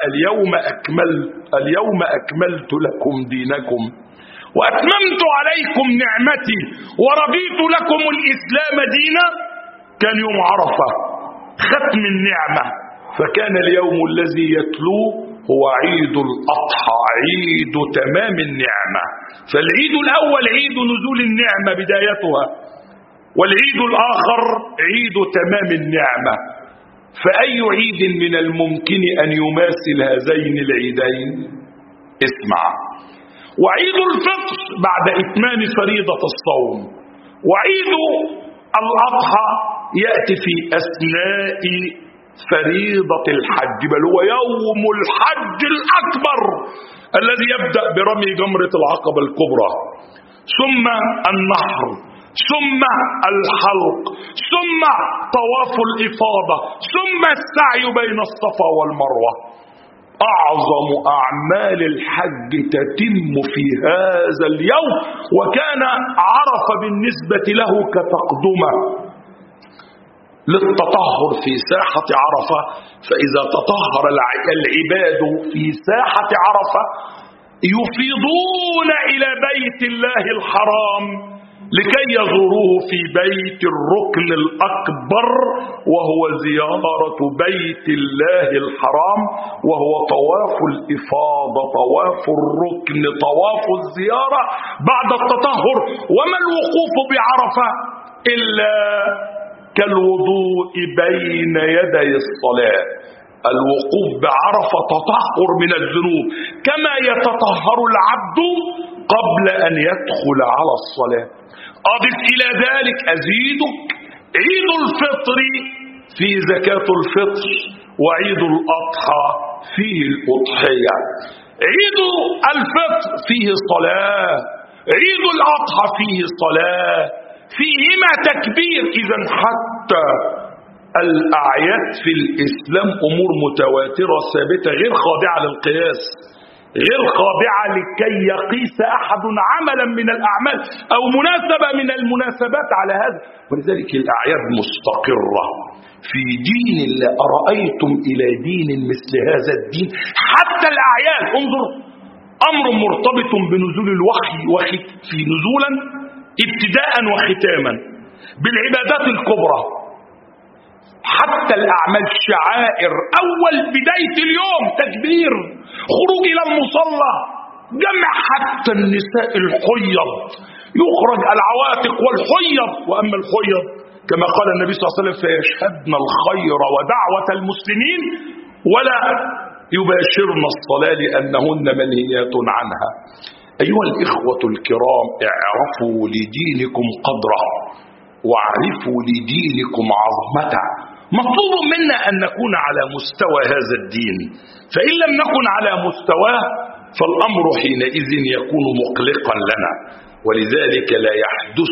اليوم أكملت لكم دينكم وأتممت عليكم نعمتي ورضيت لكم الإسلام دينا، كان يوم عرفة ختم النعمة. فكان اليوم الذي يتلوه هو عيد الأضحى، عيد تمام النعمة. فالعيد الأول عيد نزول النعمة بدايتها، والعيد الآخر عيد تمام النعمة. فأي عيد من الممكن أن يماثل هذين العيدين؟ اسمع: وعيد الفطر بعد إتمام فريضة الصوم، وعيد الأضحى يأتي في أثناء فريضة الحج، بل هو يوم الحج الأكبر الذي يبدأ برمي جمرة العقبة الكبرى، ثم النحر، ثم الحلق، ثم طواف الإفاضة، ثم السعي بين الصفا والمروة. أعظم أعمال الحج تتم في هذا اليوم، وكان عرفة بالنسبة له كتقدمة للتطهر في ساحة عرفة. فإذا تطهر العباد في ساحة عرفة يفيضون إلى بيت الله الحرام لكي يزوروه في بيت الركن الأكبر، وهو زيارة بيت الله الحرام، وهو طواف الإفاضة، طواف الركن، طواف الزيارة بعد التطهر. وما الوقوف بعرفة إلا كالوضوء بين يدي الصلاة. الوقوف بعرفة تطهر من الذنوب كما يتطهر العبد قبل أن يدخل على الصلاة. أضف إلى ذلك أزيدك عيد الفطر فيه زكاة الفطر، وعيد الأضحى فيه الأضحية. عيد الفطر فيه صلاة، عيد الأضحى فيه صلاة، فيهما تكبير. إذا حتى الأعياد في الإسلام أمور متواترة ثابتة غير خاضعة للقياس، غير خاضعة لكي يقيس أحد عملا من الأعمال أو مناسبة من المناسبات على هذا. ولذلك الأعياد مستقرة في دين الله. أرأيتم إلى دين مثل هذا الدين؟ حتى الأعياد، انظر، أمر مرتبط بنزول الوحي في نزولا ابتداء وختاما بالعبادات الكبرى. حتى الأعمال شعائر، أول بداية اليوم تكبير، خروج إلى المصلى، جمع حتى النساء الحيض يخرج العواتق والحيض. وأما الحيض كما قال النبي صلى الله عليه وسلم فيشهدن الخير ودعوة المسلمين ولا يباشرن الصلاة لأنهن منهيات عنها. أيها الإخوة الكرام، اعرفوا لدينكم قدره واعرفوا لدينكم عظمته. مطلوب منا أن نكون على مستوى هذا الدين، فإن لم نكن على مستواه فالأمر حينئذ يكون مقلقا لنا. ولذلك لا يحدث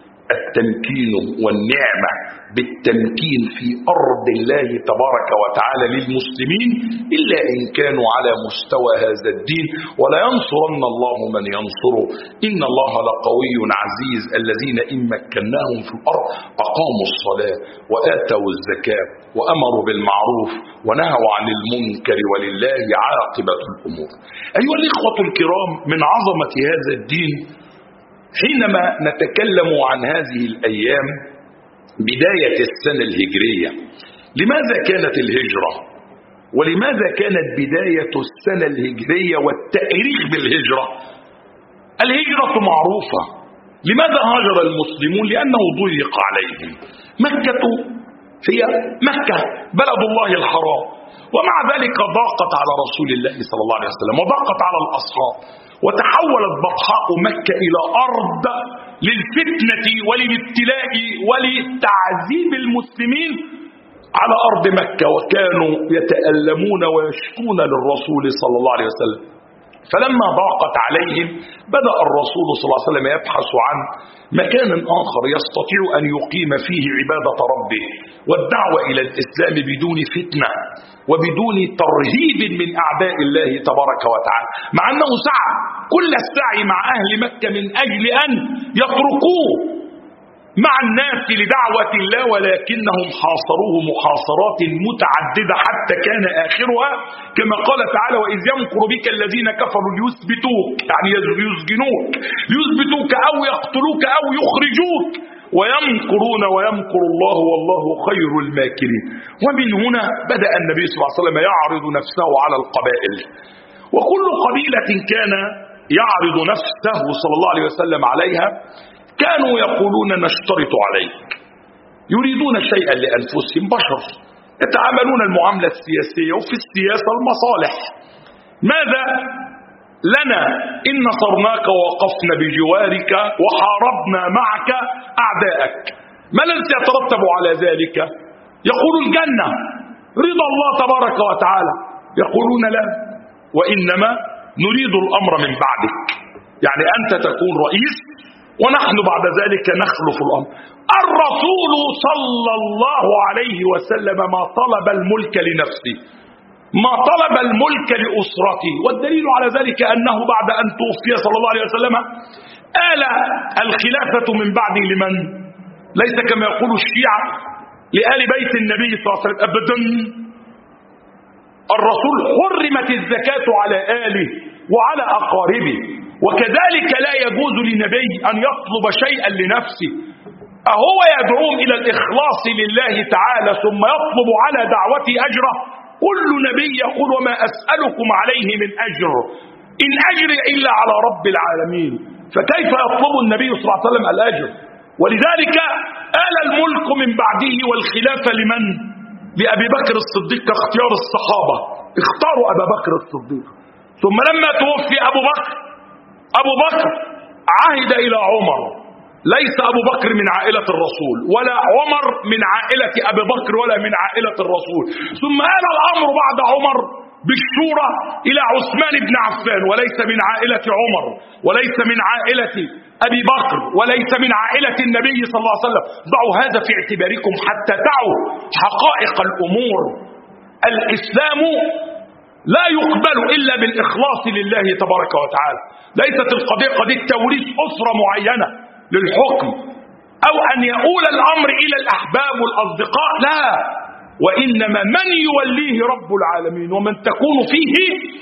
التمكين والنعمة بالتمكين في أرض الله تبارك وتعالى للمسلمين إلا إن كانوا على مستوى هذا الدين. ولا ينصرن الله من ينصره، إن الله لقوي عزيز. الذين إن مكناهم في الأرض أقاموا الصلاة وآتوا الزكاة وأمروا بالمعروف ونهوا عن المنكر ولله عاقبة الأمور. أيها الإخوة الكرام، من عظمة هذا الدين حينما نتكلم عن هذه الأيام بداية السنة الهجرية. لماذا كانت الهجرة؟ ولماذا كانت بداية السنة الهجرية والتأريخ بالهجرة؟ الهجرة معروفة. لماذا هاجر المسلمون؟ لأنه ضيق عليهم. مكة هي مكة بلد الله الحرام، ومع ذلك ضاقت على رسول الله صلى الله عليه وسلم وضاقت على الأصحاب، وتحولت بطحاء مكة إلى أرض للفتنة وللابتلاء ولتعذيب المسلمين على أرض مكة، وكانوا يتألمون ويشكون للرسول صلى الله عليه وسلم. فلما ضاقت عليهم بدأ الرسول صلى الله عليه وسلم يبحث عن مكان آخر يستطيع أن يقيم فيه عبادة ربه والدعوة إلى الإسلام بدون فتنة وبدون ترهيب من أعداء الله تبارك وتعالى، مع أنه سعى كل السعي مع أهل مكة من أجل أن يتركوه مع الناس لدعوة الله، ولكنهم حاصروه محاصرات متعددة حتى كان آخرها كما قال تعالى: وإذ يمكر بك الذين كفروا ليثبتوك، يعني يسجنوك، ليثبتوك أو يقتلوك أو يخرجوك، ويمكرون ويمكر الله والله خير الماكرين. ومن هنا بدأ النبي صلى الله عليه وسلم يعرض نفسه على القبائل، وكل قبيلة كان يعرض نفسه صلى الله عليه وسلم عليها كانوا يقولون: نشترط عليك. يريدون شيئا لأنفسهم، بشر يتعاملون المعاملة السياسية، وفي السياسة المصالح. ماذا لنا إن نصرناك ووقفنا بجوارك وحاربنا معك أعداءك؟ ما الذي يترتب على ذلك؟ يقول الجنة، رضا الله تبارك وتعالى. يقولون لا، وإنما نريد الأمر من بعدك، يعني أنت تكون رئيس ونحن بعد ذلك نخلف الأمر. الرسول صلى الله عليه وسلم ما طلب الملك لنفسه، ما طلب الملك لأسرته، والدليل على ذلك أنه بعد أن توفي صلى الله عليه وسلم آل الخلافة من بعده لمن؟ ليس كما يقول الشيعة لآل بيت النبي صلى الله عليه وسلم أبدا. الرسول حرمت الزكاة على آله وعلى أقاربه، وكذلك لا يجوز لنبي أن يطلب شيئا لنفسه. أهو يدعوهم إلى الإخلاص لله تعالى ثم يطلب على دعوته أجره؟ كل نبي يقول وما أسألكم عليه من أجر إن أجري إلا على رب العالمين، فكيف يطلب النبي صلى الله عليه وسلم الأجر؟ ولذلك آل الملك من بعده والخلافة لمن؟ لأبي بكر الصديق كاختيار الصحابة، اختاروا أبا بكر الصديق. ثم لما توفي أبو بكر عهد إلى عمر، ليس أبو بكر من عائلة الرسول ولا عمر من عائلة أبي بكر ولا من عائلة الرسول. ثم آل الأمر بعد عمر بالشورى إلى عثمان بن عفان، وليس من عائلة عمر وليس من عائلة أبي بكر وليس من عائلة النبي صلى الله عليه وسلم. ضعوا هذا في اعتباركم حتى تعوا حقائق الأمور. الإسلام لا يقبل إلا بالإخلاص لله تبارك وتعالى. ليست القضية قضية توريث أسرة معينة للحكم أو أن يؤول الأمر إلى الأحباب والأصدقاء، لا، وإنما من يوليه رب العالمين ومن تكون فيه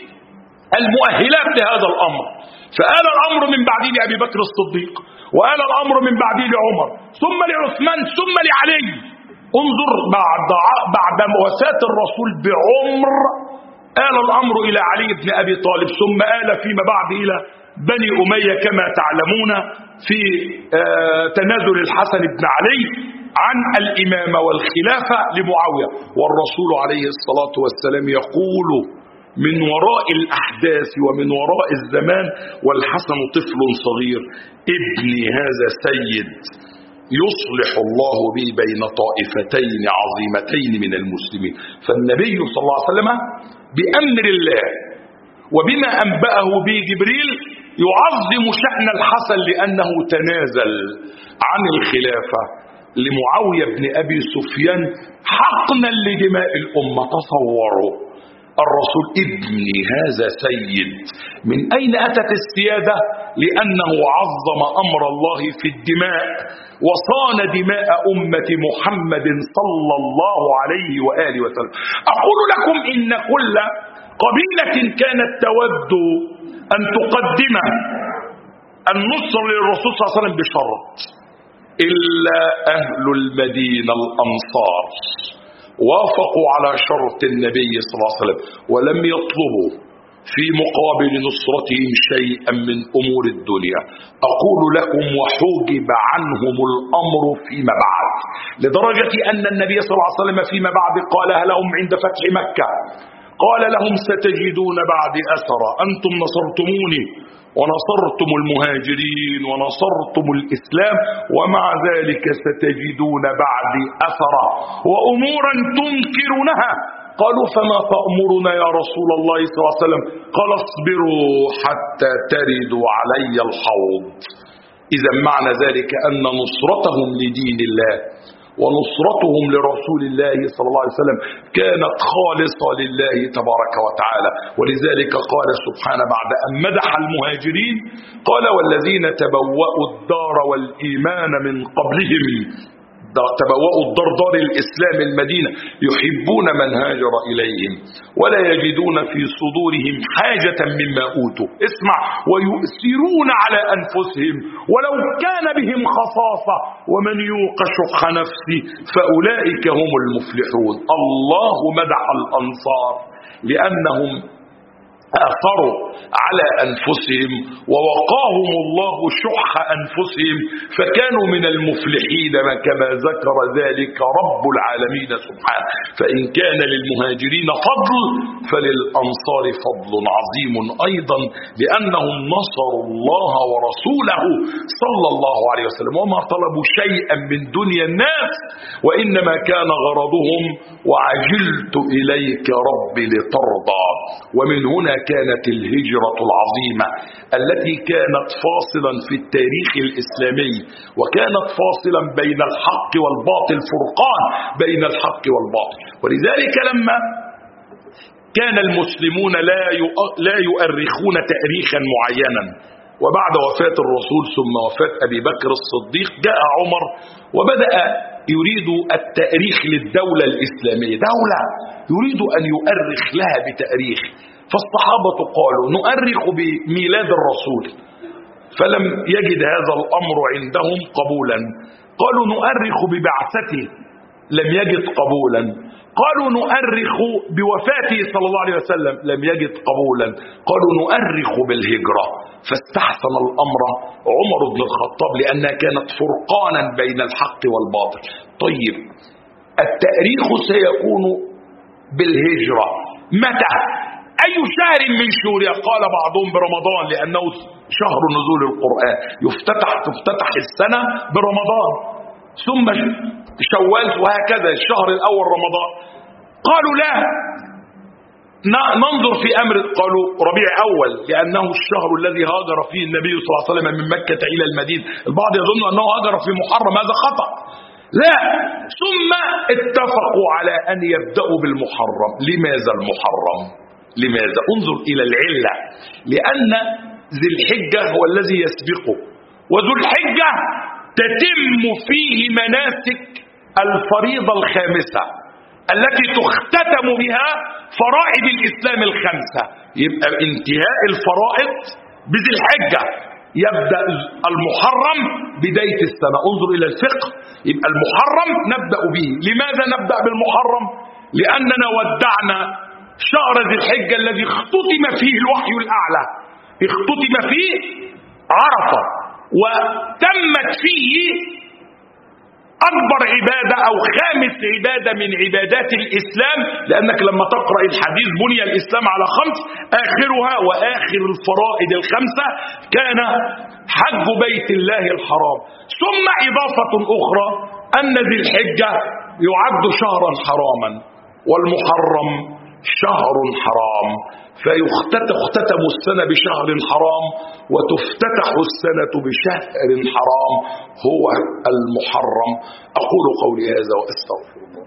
المؤهلات لهذا الأمر. فآل الأمر من بعده لأبي بكر الصديق، وآل الأمر من بعده لعمر، ثم لعثمان، ثم لعلي. انظر بعد وفاة الرسول بعمر آل الأمر إلى علي بن أبي طالب، ثم آل فيما بعد إلى بني أمية كما تعلمون في تنازل الحسن بن علي عن الإمامة والخلافة لمعاوية. والرسول عليه الصلاة والسلام يقول من وراء الأحداث ومن وراء الزمان والحسن طفل صغير ابني هذا سيد يصلح الله به بين طائفتين عظيمتين من المسلمين. فالنبي صلى الله عليه وسلم بأمر الله وبما أنبأه به جبريل يعظم شأن الحسن لأنه تنازل عن الخلافة لمعاوية بن أبي سفيان حقنا لدماء الأمة. تصوروا الرسول ابني هذا سيد. من أين أتت السيادة؟ لأنه عظم أمر الله في الدماء وصان دماء أمة محمد صلى الله عليه وآله وسلم. أقول لكم إن كل قبيلة كانت تود أن تقدم النصر للرسول صلى الله عليه وسلم بشرط، إلا أهل المدينة الأنصار وافقوا على شرط النبي صلى الله عليه وسلم ولم يطلبوا في مقابل نصرتهم شيئا من أمور الدنيا. أقول لكم وحوجب عنهم الأمر فيما بعد، لدرجة أن النبي صلى الله عليه وسلم فيما بعد قالها لهم عند فتح مكة، قال لهم ستجدون بعد أثرا، أنتم نصرتموني ونصرتم المهاجرين ونصرتم الإسلام، ومع ذلك ستجدون بعد أثرا وأمورا تنكرونها. قالوا فما تأمرنا يا رسول الله صلى الله عليه وسلم؟ قال اصبروا حتى تردوا علي الحوض. إذا معنى ذلك أن نصرتهم لدين الله ونصرتهم لرسول الله صلى الله عليه وسلم كانت خالصة لله تبارك وتعالى. ولذلك قال سبحانه بعد أن مدح المهاجرين قال والذين تبوأوا الدار والإيمان من قبلهم، تبوأوا الدار دار الإسلام المدينة، يحبون من هاجر إليهم ولا يجدون في صدورهم حاجة مما أوتوا، اسمع، ويؤثرون على أنفسهم ولو كان بهم خصاصة ومن يوق شح نفسه فأولئك هم المفلحون. الله مدح الأنصار لأنهم آثروا على أنفسهم ووقاهم الله شح أنفسهم فكانوا من المفلحين كما ذكر ذلك رب العالمين سبحانه. فإن كان للمهاجرين فضل فللأنصار فضل عظيم أيضا لأنهم نصروا الله ورسوله صلى الله عليه وسلم وما طلبوا شيئا من دنيا الناس، وإنما كان غرضهم وعجلت إليك ربي لترضى. ومن هنا كانت الهجرة العظيمة التي كانت فاصلا في التاريخ الإسلامي وكانت فاصلا بين الحق والباطل، فرقان بين الحق والباطل. ولذلك لما كان المسلمون لا يؤرخون تاريخا معينا، وبعد وفاة الرسول ثم وفاة أبي بكر الصديق جاء عمر وبدأ يريد التاريخ للدولة الإسلامية، دولة يريد أن يؤرخ لها بتاريخ. فالصحابة قالوا نؤرخ بميلاد الرسول، فلم يجد هذا الأمر عندهم قبولا. قالوا نؤرخ ببعثته، لم يجد قبولا. قالوا نؤرخ بوفاته صلى الله عليه وسلم، لم يجد قبولا. قالوا نؤرخ بالهجرة، فاستحسن الأمر عمر بن الخطاب لأنها كانت فرقانا بين الحق والباطل. طيب التاريخ سيكون بالهجرة متى؟ أي شهر من شهورها؟ قال بعضهم برمضان لأنه شهر نزول القرآن، تفتتح السنة برمضان، ثم شوال، وهكذا الشهر الأول رمضان. قالوا لا ننظر في أمر، قالوا ربيع أول لأنه الشهر الذي هاجر فيه النبي صلى الله عليه وسلم من مكة إلى المدينة. البعض يظن أنه هاجر في محرم، هذا خطأ، لا. ثم اتفقوا على أن يبدأوا بالمحرم. لماذا المحرم؟ لماذا؟ انظر إلى العلة، لأن ذي الحجة هو الذي يسبقه، وذو الحجة تتم فيه مناسك الفريضة الخامسة التي تختتم بها فرائض الإسلام الخمسة. يبقى انتهاء الفرائض بذي الحجة، يبدأ المحرم بداية السنة. انظر إلى الفقه، يبقى المحرم نبدأ به. لماذا نبدأ بالمحرم؟ لأننا ودعنا شهر ذي الحجة الذي اختتم فيه الوحي الأعلى، اختتم فيه عرفة، وتمت فيه أكبر عبادة أو خامس عبادة من عبادات الإسلام، لأنك لما تقرأ الحديث بني الإسلام على خمس، آخرها وآخر الفرائض الخمسة كان حج بيت الله الحرام. ثم إضافة أخرى أن ذي الحجة يعد شهرا حراما، والمحرم شهر حرام، فيختتم السنة بشهر حرام وتفتتح السنة بشهر حرام هو المحرم. أقول قولي هذا وأستغفر الله.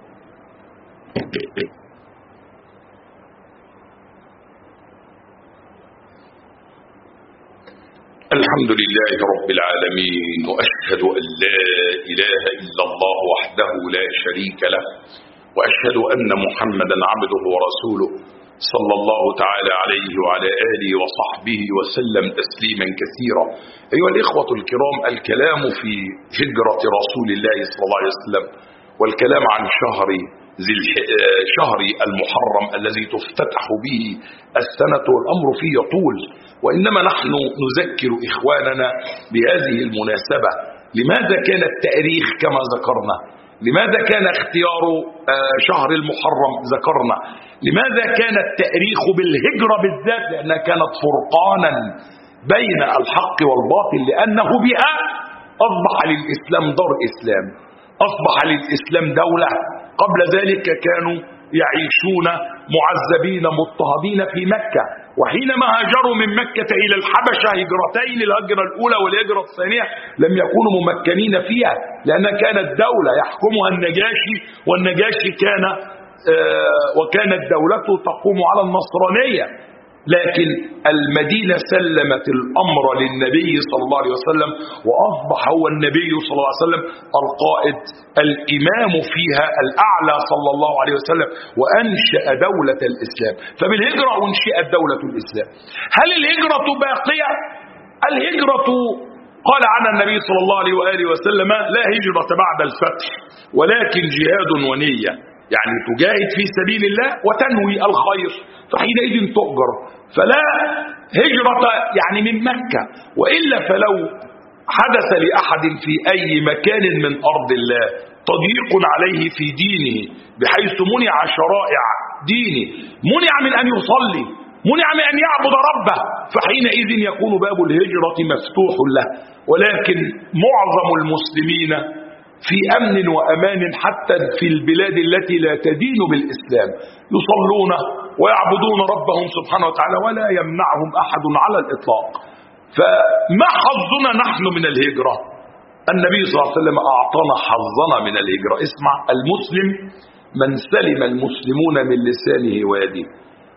الحمد لله رب العالمين، وأشهد أن لا إله إلا الله وحده لا شريك له، وأشهد أن محمدا عبده ورسوله صلى الله تعالى عليه وعلى آله وصحبه وسلم تسليما كثيرا. أيها الإخوة الكرام، الكلام في هجرة رسول الله صلى الله عليه وسلم والكلام عن شهر المحرم الذي تفتتح به السنة والأمر فيه يطول، وإنما نحن نذكر إخواننا بهذه المناسبة. لماذا كان التاريخ كما ذكرنا؟ لماذا كان اختيار شهر المحرم؟ ذكرنا. لماذا كان التاريخ بالهجرة بالذات؟ لأنها كانت فرقانا بين الحق والباطل، لأنه بها أصبح للإسلام دار إسلام، أصبح للإسلام دولة. قبل ذلك كانوا يعيشون معذبين مضطهدين في مكة، وحينما هاجروا من مكة إلى الحبشة هجرتين، الهجرة الأولى والهجرة الثانية، لم يكونوا ممكنين فيها لأنها كانت دولة يحكمها النجاشي، والنجاشي وكانت دولته تقوم على النصرانية. لكن المدينة سلمت الأمر للنبي صلى الله عليه وسلم، وأصبح هو النبي صلى الله عليه وسلم القائد الإمام فيها الأعلى صلى الله عليه وسلم، وأنشأ دولة الإسلام. فبالهجرة أنشئت دولة الإسلام. هل الهجرة باقية؟ الهجرة قال عنها النبي صلى الله عليه وآله وسلم: لا هجرة بعد الفتح ولكن جهاد ونية، يعني تجاهد في سبيل الله وتنوي الخير، فحينئذ تؤجر. فلا هجرة يعني من مكة، وإلا فلو حدث لأحد في أي مكان من أرض الله تضييق عليه في دينه بحيث منع شرائع دينه، منع من أن يصلي، منع من أن يعبد ربه، فحينئذ يكون باب الهجرة مفتوح له. ولكن معظم المسلمين في أمن وأمان حتى في البلاد التي لا تدين بالإسلام، يصلون ويعبدون ربهم سبحانه وتعالى ولا يمنعهم أحد على الإطلاق. فما حظنا نحن من الهجرة؟ النبي صلى الله عليه وسلم أعطانا حظنا من الهجرة. اسمع: المسلم من سلم المسلمون من لسانه ويده.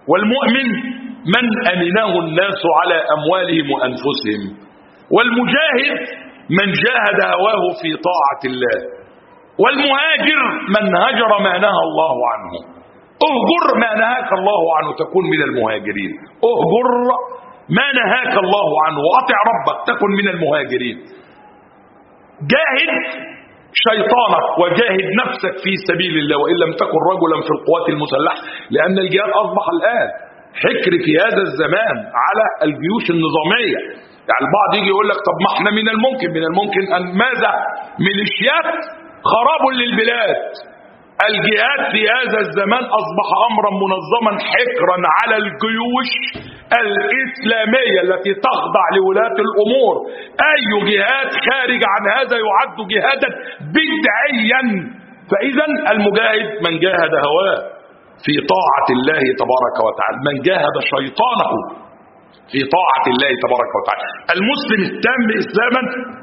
والمؤمن من أمنه الناس على أموالهم وأنفسهم، والمجاهد من جاهد هواه في طاعة الله، والمهاجر من هجر ما نهى الله عنه. اهجر ما نهاك الله عنه تكون من المهاجرين، اهجر ما نهاك الله عنه وأطع ربك تكن من المهاجرين. جاهد شيطانك وجاهد نفسك في سبيل الله، وإن لم تكن رجلا في القوات المسلحة، لأن الجهاد أصبح الآن حكر في هذا الزمان على الجيوش النظامية. يعني البعض يجي يقول لك طب ما احنا من الممكن أن ماذا؟ ميليشيات خراب للبلاد. الجهاد في هذا الزمان أصبح أمرا منظما حكرا على الجيوش الإسلامية التي تخضع لولاة الأمور. أي جهاد خارج عن هذا يعد جهادا بدعيا. فإذا المجاهد من جاهد هواه في طاعة الله تبارك وتعالى، من جاهد شيطانه في طاعة الله تبارك وتعالى. المسلم التام إسلاما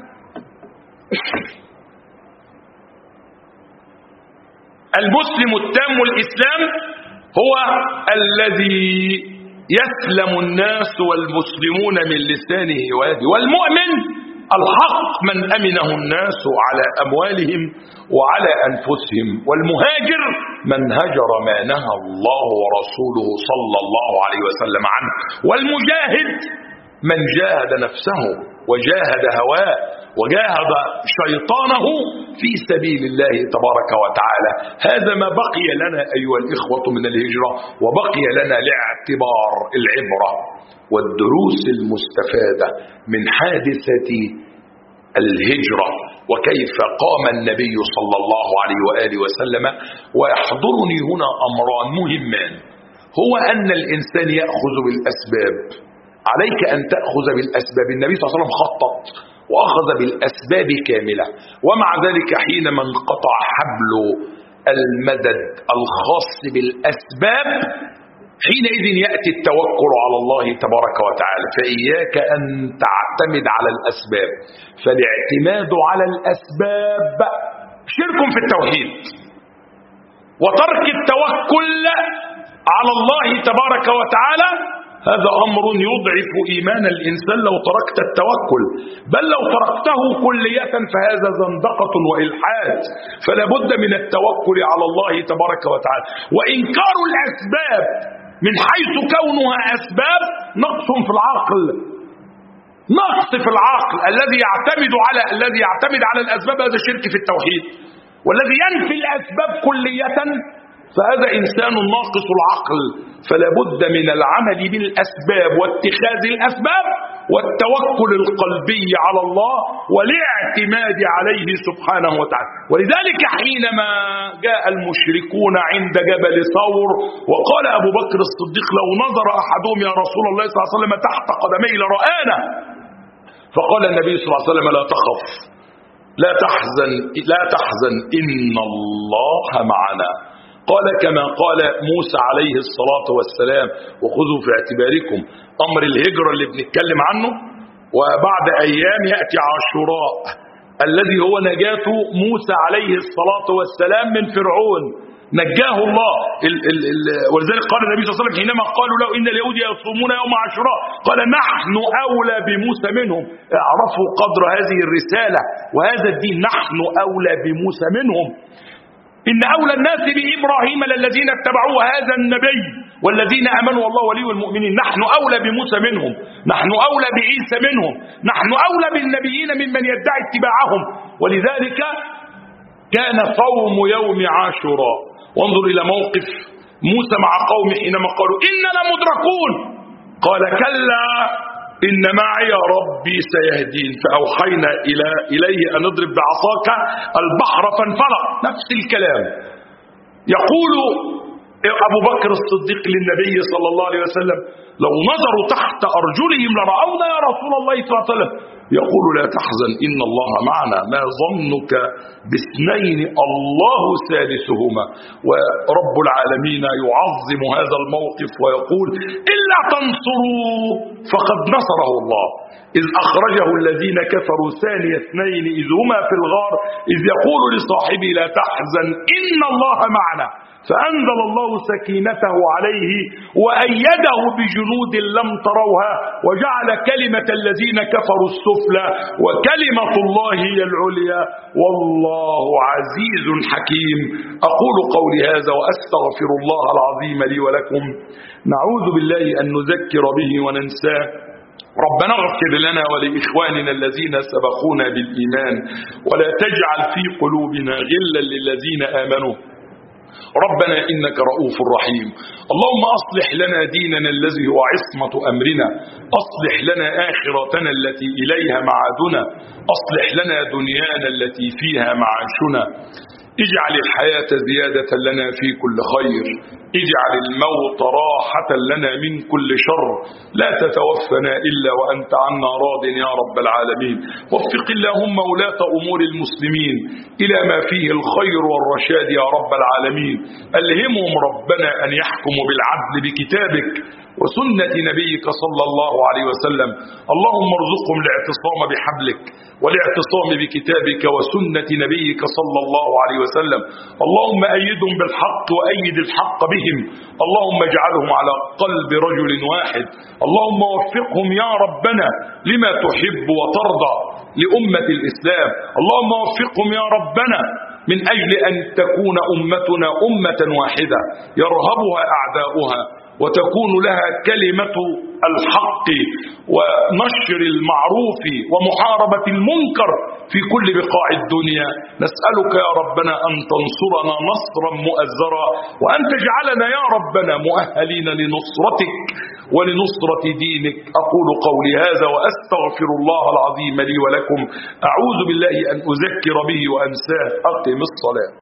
المسلم التام الإسلام هو الذي يسلم الناس والمسلمون من لسانه ويده، والمؤمن الحق من أمنه الناس على أموالهم وعلى أنفسهم، والمهاجر من هجر ما نهى الله ورسوله صلى الله عليه وسلم عنه، والمجاهد من جاهد نفسه وجاهد هواه وجاهد شيطانه في سبيل الله تبارك وتعالى. هذا ما بقي لنا أيها الإخوة من الهجرة، وبقي لنا لاعتبار العبرة والدروس المستفادة من حادثة الهجرة وكيف قام النبي صلى الله عليه وآله وسلم. ويحضرني هنا أمران مهمان، هو أن الإنسان يأخذ بالأسباب. عليك أن تأخذ بالأسباب. النبي صلى الله عليه وسلم خطط وأخذ بالأسباب كاملة، ومع ذلك حينما انقطع حبل المدد الخاص بالأسباب حينئذ يأتي التوكل على الله تبارك وتعالى. فإياك أن تعتمد على الأسباب، فالاعتماد على الأسباب شرك في التوحيد، وترك التوكل على الله تبارك وتعالى هذا أمر يضعف إيمان الإنسان لو تركت التوكل، بل لو تركته كلية فهذا زندقة وإلحاد. فلا بد من التوكل على الله تبارك وتعالى. وإنكار الأسباب من حيث كونها أسباب نقص في العقل، نقص في العقل. الذي يعتمد على الأسباب هذا شرك في التوحيد، والذي ينفي الأسباب كلية فهذا إنسان ناقص العقل. فلا بد من العمل بالأسباب واتخاذ الأسباب والتوكل القلبي على الله والاعتماد عليه سبحانه وتعالى. ولذلك حينما جاء المشركون عند جبل ثور وقال أبو بكر الصديق لو نظر أحدهم يا رسول الله صلى الله عليه وسلم تحت قدميه لرآنا، فقال النبي صلى الله عليه وسلم لا تخف لا تحزن إن الله معنا. قال كما قال موسى عليه الصلاة والسلام وخذوا في اعتباركم أمر الهجرة اللي بنتكلم عنه، وبعد أيام يأتي عاشوراء الذي هو نجاة موسى عليه الصلاة والسلام من فرعون، نجاه الله. ولذلك قال النبي صلى الله عليه وسلم حينما قالوا له إن اليهود يصومون يوم عاشوراء قال نحن أولى بموسى منهم. اعرفوا قدر هذه الرسالة وهذا الدين، نحن أولى بموسى منهم. إن أولى الناس بإبراهيم للذين اتبعوه هذا النبي والذين آمنوا والله ولي المؤمنين. نحن أولى بموسى منهم، نحن أولى بعيسى منهم، نحن أولى بالنبيين ممن يدعي اتباعهم. ولذلك كان صوم يوم عاشوراء. وانظر إلى موقف موسى مع قومه حينما قالوا إننا مدركون، قال كلا إن معي ربي سيهدين. فأوحينا إليه أن اضرب بعصاك البحر فانفلق. نفس الكلام يقول أبو بكر الصديق للنبي صلى الله عليه وسلم لو نظروا تحت أرجلهم لرأونا يا رسول الله صلى الله عليه وسلم. يقول لا تحزن إن الله معنا، ما ظنك باثنين الله ثالثهما. ورب العالمين يعظم هذا الموقف ويقول إلا تنصروا فقد نصره الله إذ أخرجه الذين كفروا ثاني اثنين إذ هما في الغار إذ يقول لصاحبه لا تحزن إن الله معنا فأنزل الله سكينته عليه وأيده بجنود لم تروها وجعل كلمة الذين كفروا السفلى وكلمة الله هي العليا والله عزيز حكيم. أقول قولي هذا وأستغفر الله العظيم لي ولكم. نعوذ بالله أن نذكر به وننساه. ربنا اغفر لنا ولإخواننا الذين سبقونا بالإيمان ولا تجعل في قلوبنا غلا للذين آمنوا ربنا إنك رؤوف رحيم. اللهم أصلح لنا ديننا الذي هو عصمة أمرنا، أصلح لنا آخرتنا التي إليها معادنا، أصلح لنا دنيانا التي فيها معاشنا. اجعل الحياة زيادة لنا في كل خير، اجعل الموت راحة لنا من كل شر، لا تتوفنا إلا وأنت عنا راض يا رب العالمين. وفق اللهم ولاة أمور المسلمين إلى ما فيه الخير والرشاد يا رب العالمين. ألهمهم ربنا أن يحكموا بالعدل بكتابك وسنة نبيك صلى الله عليه وسلم. اللهم ارزقهم الاعتصام بحبلك والاعتصام بكتابك وسنة نبيك صلى الله عليه وسلم. اللهم أيدهم بالحق وأيد الحق بهم. اللهم اجعلهم على قلب رجل واحد. اللهم وفقهم يا ربنا لما تحب وترضى لأمة الإسلام. اللهم وفقهم يا ربنا من أجل أن تكون أمتنا أمة واحدة يرهبها أعداؤها وتكون لها كلمة الحق ونشر المعروف ومحاربة المنكر في كل بقاع الدنيا. نسألك يا ربنا أن تنصرنا نصرا مؤزرا وأن تجعلنا يا ربنا مؤهلين لنصرتك ولنصرة دينك. أقول قولي هذا وأستغفر الله العظيم لي ولكم. أعوذ بالله أن أذكر به وأنساه. أقم الصلاة.